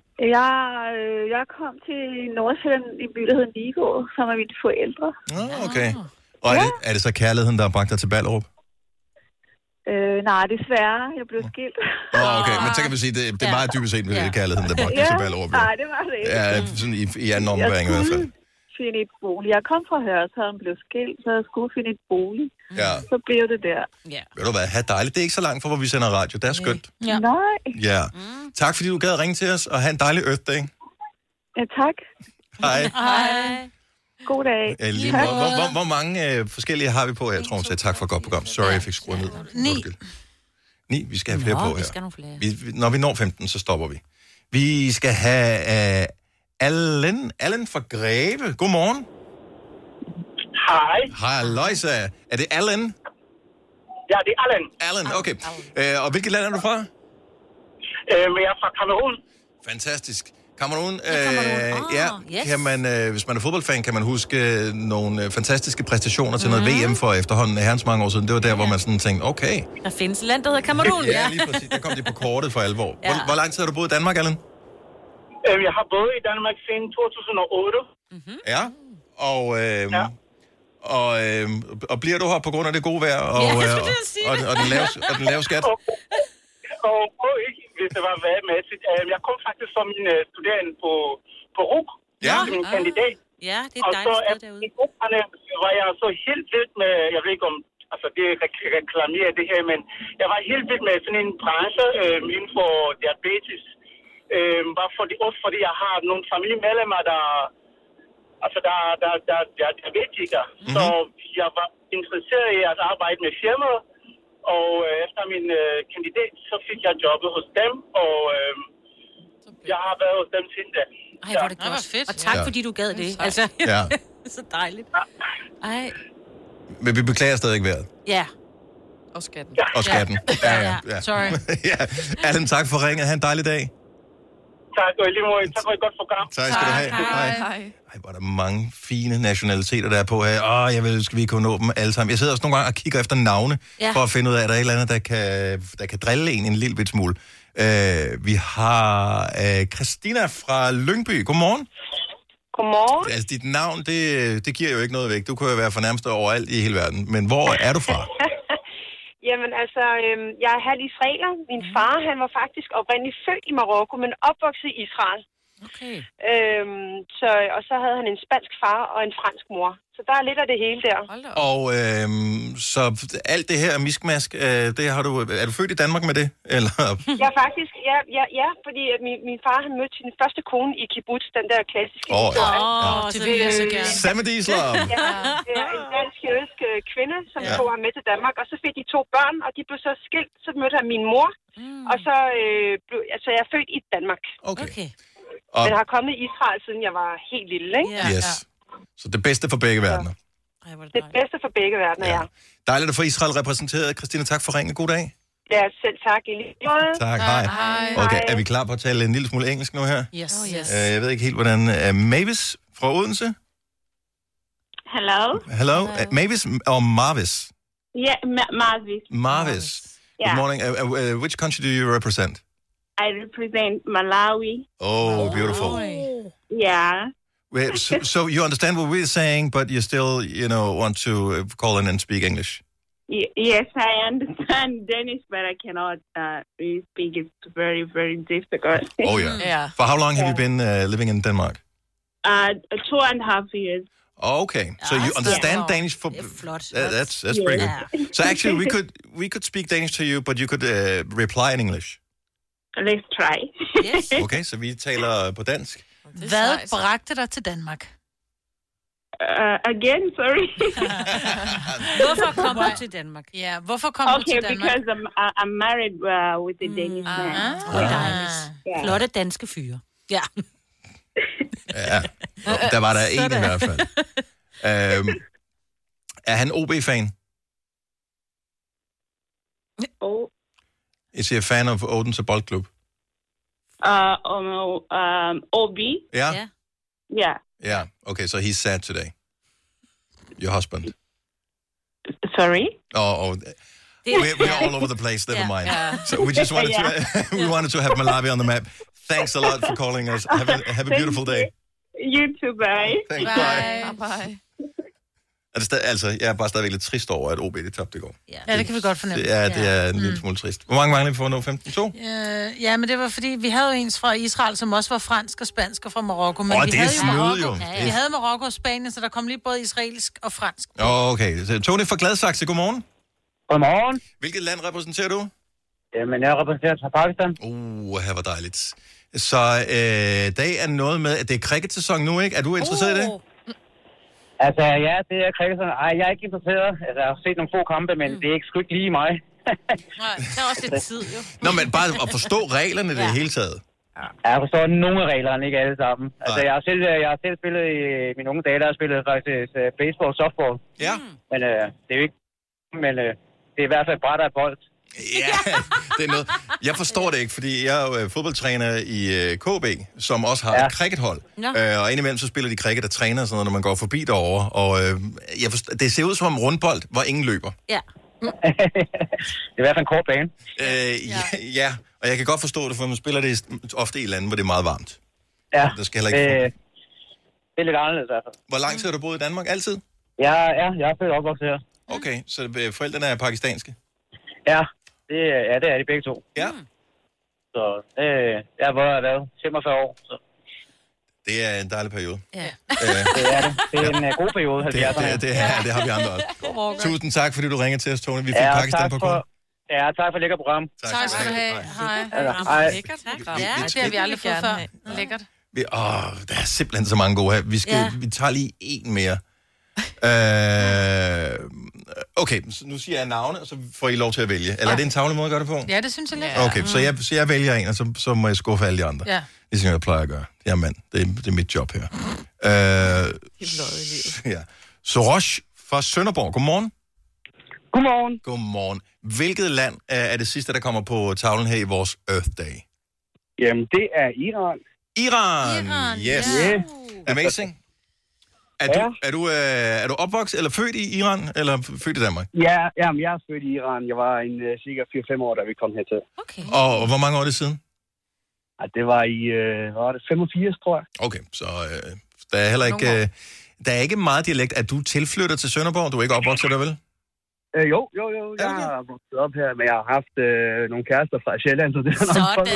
Jeg kom til Nordsjælland i en by, der hedder Nigård, som er mine forældre. Okay. Og er det så kærligheden, der har bragt dig til Ballerup? Nej, desværre. Jeg blev skilt. Okay, men så kan vi sige, det er meget dybest set kærligheden, der bragte dig til Ballerup. Nej, det var det ikke. Ja, sådan i anden omværing i hvert fald. Finde et bolig. Jeg kom fra Hørsholm, blev skilt, så jeg skulle finde et bolig. Ja. Så blev det der. Ja. Ved du hvad, dejligt. Det er ikke så langt fra, hvor vi sender radio. Det er skønt. Ja. Nej. Ja. Tak fordi du gad ringe til os, og have en dejlig Earth Day. Ja, tak. Hej. Hej. God dag. Hvor mange forskellige har vi på her? Jeg tror, hun sagde tak for et godt program. Sorry, jeg fik skruet ned. 9. Vi skal have flere på her. Når vi når 15, så stopper vi. Vi skal have Allen fra Greve. Godmorgen. Hej. Hej, Løjsa. Er det Allen? Ja, det er Allen. Allen, okay. Og hvilket land er du fra? Jeg er fra Kamerun. Fantastisk. Cameroun, yes. kan man, hvis man er fodboldfan, kan man huske nogle fantastiske præstationer til noget VM for efterhånden herrens mange år siden. Det var der, hvor man sådan tænkte, okay. Der findes et land, der hedder Cameroun. Ja, lige præcis. Der kom de på kortet for alvor. Hvor lang tid har du boet i Danmark, Allan? Jeg har boet i Danmark siden 2008. Mm-hmm. Ja, og bliver du her på grund af det gode vejr og den lave skat? Og ikke, hvis det var værmæssigt. Jeg kom faktisk som min studerende på RUC, som min kandidat. Ja, det er et dejligt sted derude. Og så var jeg så helt vild med, jeg ved ikke om, altså det reklamerer det her, men jeg var helt vild med sådan en branche inden for diabetes. Bare fordi jeg har nogle familiemedlemmer, der er diabetikere. Mm-hmm. Så jeg var interesseret i at arbejde med firmaer. Og efter min kandidat, så fik jeg jobbet hos dem, og jeg har været hos dem siden da. Ej, hvor er det godt. Fedt. Og tak, fordi du gad det. Altså, så dejligt. Ej. Men vi beklager stadig vejret. Ja. Og skatten. Og skatten. Ja. Sorry. Allan, tak for ringet. Ha' en dejlig dag. Tak, og lige måde. Tak for et godt program. Tak skal du have. Hej. Ej, hvor er der mange fine nationaliteter, der er på her. Jeg ved, skal vi kunne nå dem alle sammen. Jeg sidder også nogle gange og kigger efter navne, for at finde ud af, at der er et eller andet, der kan drille en lille bit smule. Vi har Christina fra Lyngby. Godmorgen. Godmorgen. Altså, dit navn, det giver jo ikke noget væk. Du kunne jo være fornærmest overalt i hele verden. Men hvor er du fra? Jamen altså, jeg er halv israeler. Min far, han var faktisk oprindeligt født i Marokko, men opvokset i Israel. Okay. Og så havde han en spansk far og en fransk mor. Så der er lidt af det hele der. Og så alt det her miskmask, det har du... Er du født i Danmark med det? Eller? Ja, faktisk. Ja, fordi at min far, han mødte sin første kone i kibbutz, den der klassiske historie. Det vil jeg så gerne. Samad Islam. Ja, en dansk-jødisk kvinde, som tog ham med til Danmark. Og så fik de 2 børn, og de blev så skilt. Så mødte han min mor. Og så jeg er født i Danmark. Okay. Men har kommet i Israel, siden jeg var helt lille, ikke? Yes. Så det bedste for begge verdener. Det bedste for begge verdener, ja. Dejligt at få Israel repræsenteret. Christina, tak for ringen. God dag. Ja, selv tak. I lige måde. Tak, hej. Okay, er vi klar på at tale en lille smule engelsk nu her? Yes. Jeg ved ikke helt, hvordan... Mavis fra Odense? Hello. Mavis or Marvis? Yeah, Marvis. Marvis. Yeah. Good morning. Which country do you represent? I represent Malawi. Oh, beautiful. Yeah. So you understand what we're saying, but you still, want to call in and speak English? Yes, I understand Danish, but I cannot really speak. It's very, very difficult. Oh, yeah. For how long have you been living in Denmark? 2.5 years. Oh, okay. So you understand Danish? That's pretty good. So actually, we could speak Danish to you, but you could reply in English. Let's try. Yes. Okay, så vi taler på dansk. Hvad bragte dig til Danmark? Again, sorry. Hvorfor kom du til Danmark? Ja, hvorfor kom du til Danmark? Okay, because I'm married with a Danish man. Flotte danske fyre. Ja. Ja, der var der en i hvert fald. Er han OB-fan? Is he a fan of Odense Boldklub? OB? Yeah? Yeah. Yeah, okay, so he's sad today. Your husband. Sorry? We're all over the place, never mind. Yeah. So we just wanted to have Malawi on the map. Thanks a lot for calling us. Have a beautiful day. You too, bye. Thanks, bye. Jeg er bare stadigvæk lidt trist over, at OB det tabte i går. Ja, det kan vi godt fornemme. Det er en lille smule trist. Hvor mange mangler vi for at nå 15-2? Ja, men det var fordi, vi havde jo ens fra Israel, som også var fransk og spansk og fra Marokko. Men vi det havde er Marokko. Vi havde Marokko og Spanien, så der kom lige både israelsk og fransk. Okay, så Tony fra Gladsaxe, godmorgen. Godmorgen. Hvilket land repræsenterer du? Jamen, jeg repræsenterer fra Pakistan. Her var dejligt. Så dag er noget med, at det er cricket-sæson nu, ikke? Er du interesseret i det? Altså, ja, det er cricket-sæson. Ej, jeg er ikke interesseret. Altså, jeg har set nogle få kampe, men det er ikke sgu ikke lige mig. Nej, det er også lidt tid, jo. Nå, men bare at forstå reglerne det hele taget. Ja, jeg forstår nogle af reglerne, ikke alle sammen. Altså, jeg har selv spillet i mine unge dage, der har spillet faktisk baseball og softball. Ja. Men det er jo ikke... Men det er i hvert fald bræt af bold. Ja, det er noget. Jeg forstår det ikke, fordi jeg er jo fodboldtræner i KB, som også har et crickethold. Og indimellem så spiller de cricket og træner sådan noget, når man går forbi derovre. Og det ser ud som en rundbold, hvor ingen løber. Ja. Det er i hvert fald en kort bane. Ja, og jeg kan godt forstå det, for man spiller det ofte i lande, hvor det er meget varmt. Ja, der skal heller ikke det er lidt anderledes i hvert fald. Hvor lang tid har du boet i Danmark? Altid? Ja, jeg er født og opvokset her. Okay, så forældrene er pakistanske? Ja, det er de begge to. Ja. Så jeg har været 45 år. Så. Det er en dejlig periode. Ja. Det er det. Det er en god periode, 70'erne. Det har vi andre også. Tusind tak, fordi du ringede til os, Tony. Vi fik Pakistan på kort. Ja, tak for lækker program. Tak skal du have. Hej. Lækkert. Ja, det har vi aldrig fået før. Lækkert. Der er simpelthen så mange gode her. Vi tager lige en mere. Okay, så nu siger jeg navne, og så får I lov til at vælge. Eller er det en tavle måde at gøre det på? Ja, det synes jeg lidt. Okay, så jeg vælger en, og så må jeg skuffe alle de andre. Ja. Det er jeg plejer at gøre. Jeg er mand. Det er mit job her. Ja. Sorosh fra Sønderborg. Godmorgen. Godmorgen. Godmorgen. Hvilket land er det sidste, der kommer på tavlen her i vores Earth Day? Jamen, det er Iran. Iran. Yes. Yeah. Amazing. Er du opvokset eller født i Iran, eller født i Danmark? Ja, jamen, jeg er født i Iran. Jeg var cirka 4-5 år, da vi kom hertil. Okay. Og hvor mange år er det siden? Ja, det var i 85, tror jeg. Okay, så der er heller ikke... der er ikke meget dialekt. Er du tilflyttet til Sønderborg? Du er ikke opvokset der, vel? Jo. Jeg har vokset op her, men jeg har haft nogle kærester fra Sjælland, så det er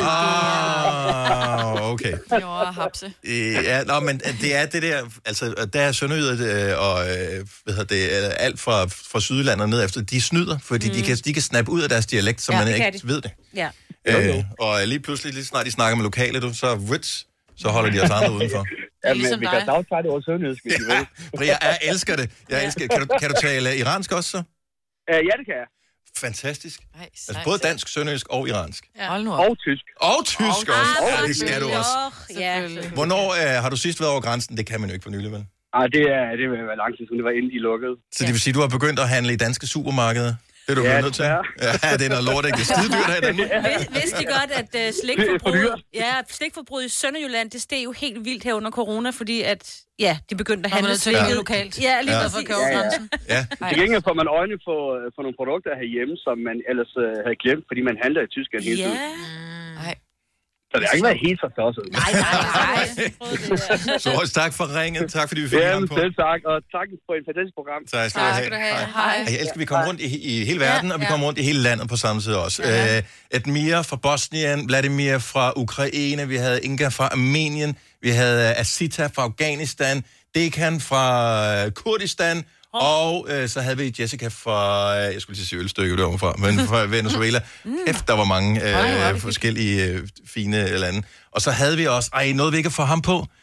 nok okay. Jo, hapse. Men det er det der, altså, der er sønderjyder og alt fra Sydlandet ned efter, de snyder, fordi de kan snappe ud af deres dialekt, så man ikke ved det. Ja. Og lige pludselig, lige snart de snakker med lokale, så holder de os andre udenfor. Ja, men vi kan dagtage det over sønderjysk, hvis I vil. Jeg elsker det. Kan du tale iransk også, så? Ja, det kan jeg. Fantastisk. Altså både dansk, sønderjysk og iransk. Ja. Og tysk. Og tysk også. Det skal du også. Ja. Hvornår har du sidst været over grænsen? Det kan man jo ikke for nylig, vel? Det vil være lang tid, siden det var inden de lukkede. Så det vil sige, du har begyndt at handle i danske supermarkeder? Det er du blevet nødt til? Ja, det er noget lort, ikke? Det er skidedyrt her i Danmark. Vidste de godt, at slikforbruget i Sønderjylland, det steg jo helt vildt her under corona, fordi at, de begyndte at handle slikket lokalt. Ja, lige præcis. Ja. Til gengæld får man øjne for nogle produkter herhjemme, som man ellers havde glemt, fordi man handler i Tyskland hele tiden. Så det har ikke været helt så tosset. Nej. Så også tak for ringen. Tak fordi vi fik ham på. Selv tak, og tak for et fantastisk program. Tak skal du have. Hej. Jeg elsker, at vi kommer rundt i hele verden, og vi kommer rundt i hele landet på samme tid også. Edmira fra Bosnien, Vladimir fra Ukraine, vi havde Inga fra Armenien, vi havde Asita fra Afghanistan, Dekan fra Kurdistan, og så havde vi Jessica fra, jeg skulle lige sige ølstykke derovre men fra Venezuela. Efter der var mange forskellige fine lande. Og så havde vi også, noget vi ikke får ham på.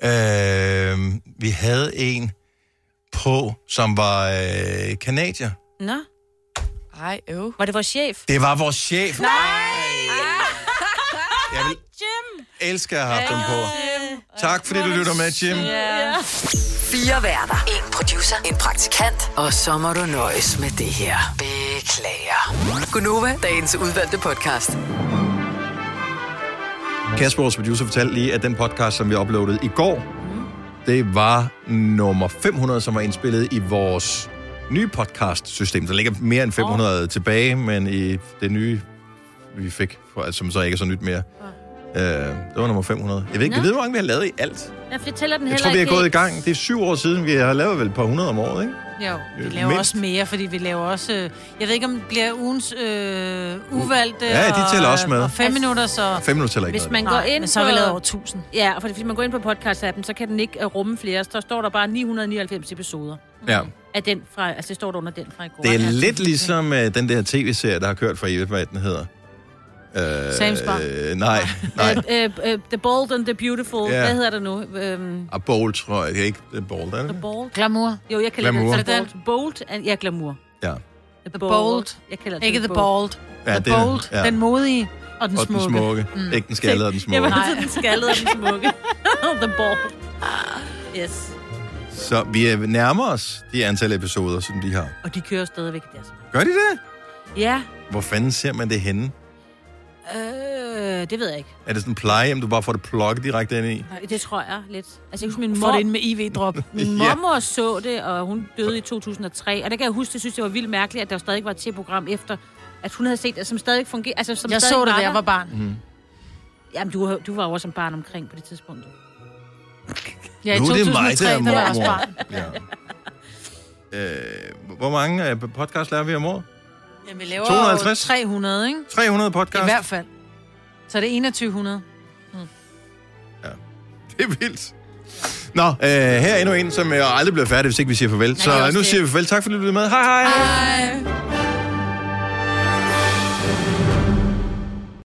Vi havde en på, som var kanadier. Nå. Var det vores chef? Det var vores chef. Nej! Jeg vil elske at have haft dem på. Tak fordi du lytter med, Jim. 4 værter. 1 producer. 1 praktikant. Og så må du nøjes med det her. Beklager. Gunova, dagens udvalgte podcast. Kasper, vores producer, fortalte lige, at den podcast, som vi uploadede i går, det var nummer 500, som var indspillet i vores nye podcast-system. Der ligger mere end 500 tilbage, men i det nye, vi fik, som så ikke er så nyt mere. Det var nummer 500. Jeg ved ikke, hvor mange vi har lavet i alt. Jeg tæller den jeg tror, vi er gået i gang. Det er 7 år siden, vi har lavet vel et par 100 om året, ikke? Jo, vi laver også mere, fordi vi laver også... jeg ved ikke, om det bliver ugens uvalgte... Ja, de tæller også med. Og 5 minutter, så... 5 minutter tæller ikke hvis man går ind så har vi lavet over 1000. Ja, for hvis man går ind på podcast-appen, så kan den ikke rumme flere. Så står der bare 999 episoder. Ja. Af den fra... Altså, det står der under den fra i går. Det er lidt ligesom den der tv-serie, der har kørt for evigt, hvad den hedder. Nej. The Bold and the Beautiful. Hvad hedder det nu? Bold, tror jeg. Det er ikke The Bold, er det? The Bold. Glamour. Jo, jeg kalder det The Bold. Ja, Glamour. Ja. The Bold. Jeg kalder det ikke The Bold. Ja, The Bold. Ja. Den modige og den smukke. Og den smukke. Ikke den skaldede og den smukke. Jeg var altid den skaldede og den smukke. The Bold. Yes. Så vi nærmer os de antal episoder, som de har. Og de kører stadigvæk der. Gør de det? Ja. Hvor fanden ser man det henne? Det ved jeg ikke. Er det sådan en plejehjem, du bare får det plugget direkte ind i? Nej, det tror jeg lidt. Altså, jeg min Får mor... det ind med IV-drop. Min mormor så det, og hun døde i 2003. Og det kan jeg huske, jeg synes, det var vildt mærkeligt, at der stadig var et program efter, at hun havde set det, som stadig fungerer. Altså, som jeg stadig så det, var da jeg var barn. Mm. Jamen, du var jo også som barn omkring på det tidspunkt. Ja, i 2003, der var jeg også barn. Ja. Hvor mange podcast laver vi om året? Jamen, vi laver 250? 300, ikke? 300 podcast? I hvert fald. Så er det 2100. Det er vildt. Nå, her er endnu en, som aldrig bliver færdig, hvis ikke vi siger farvel. Så nu siger vi farvel. Tak fordi du blev med. Hej hej. Hej.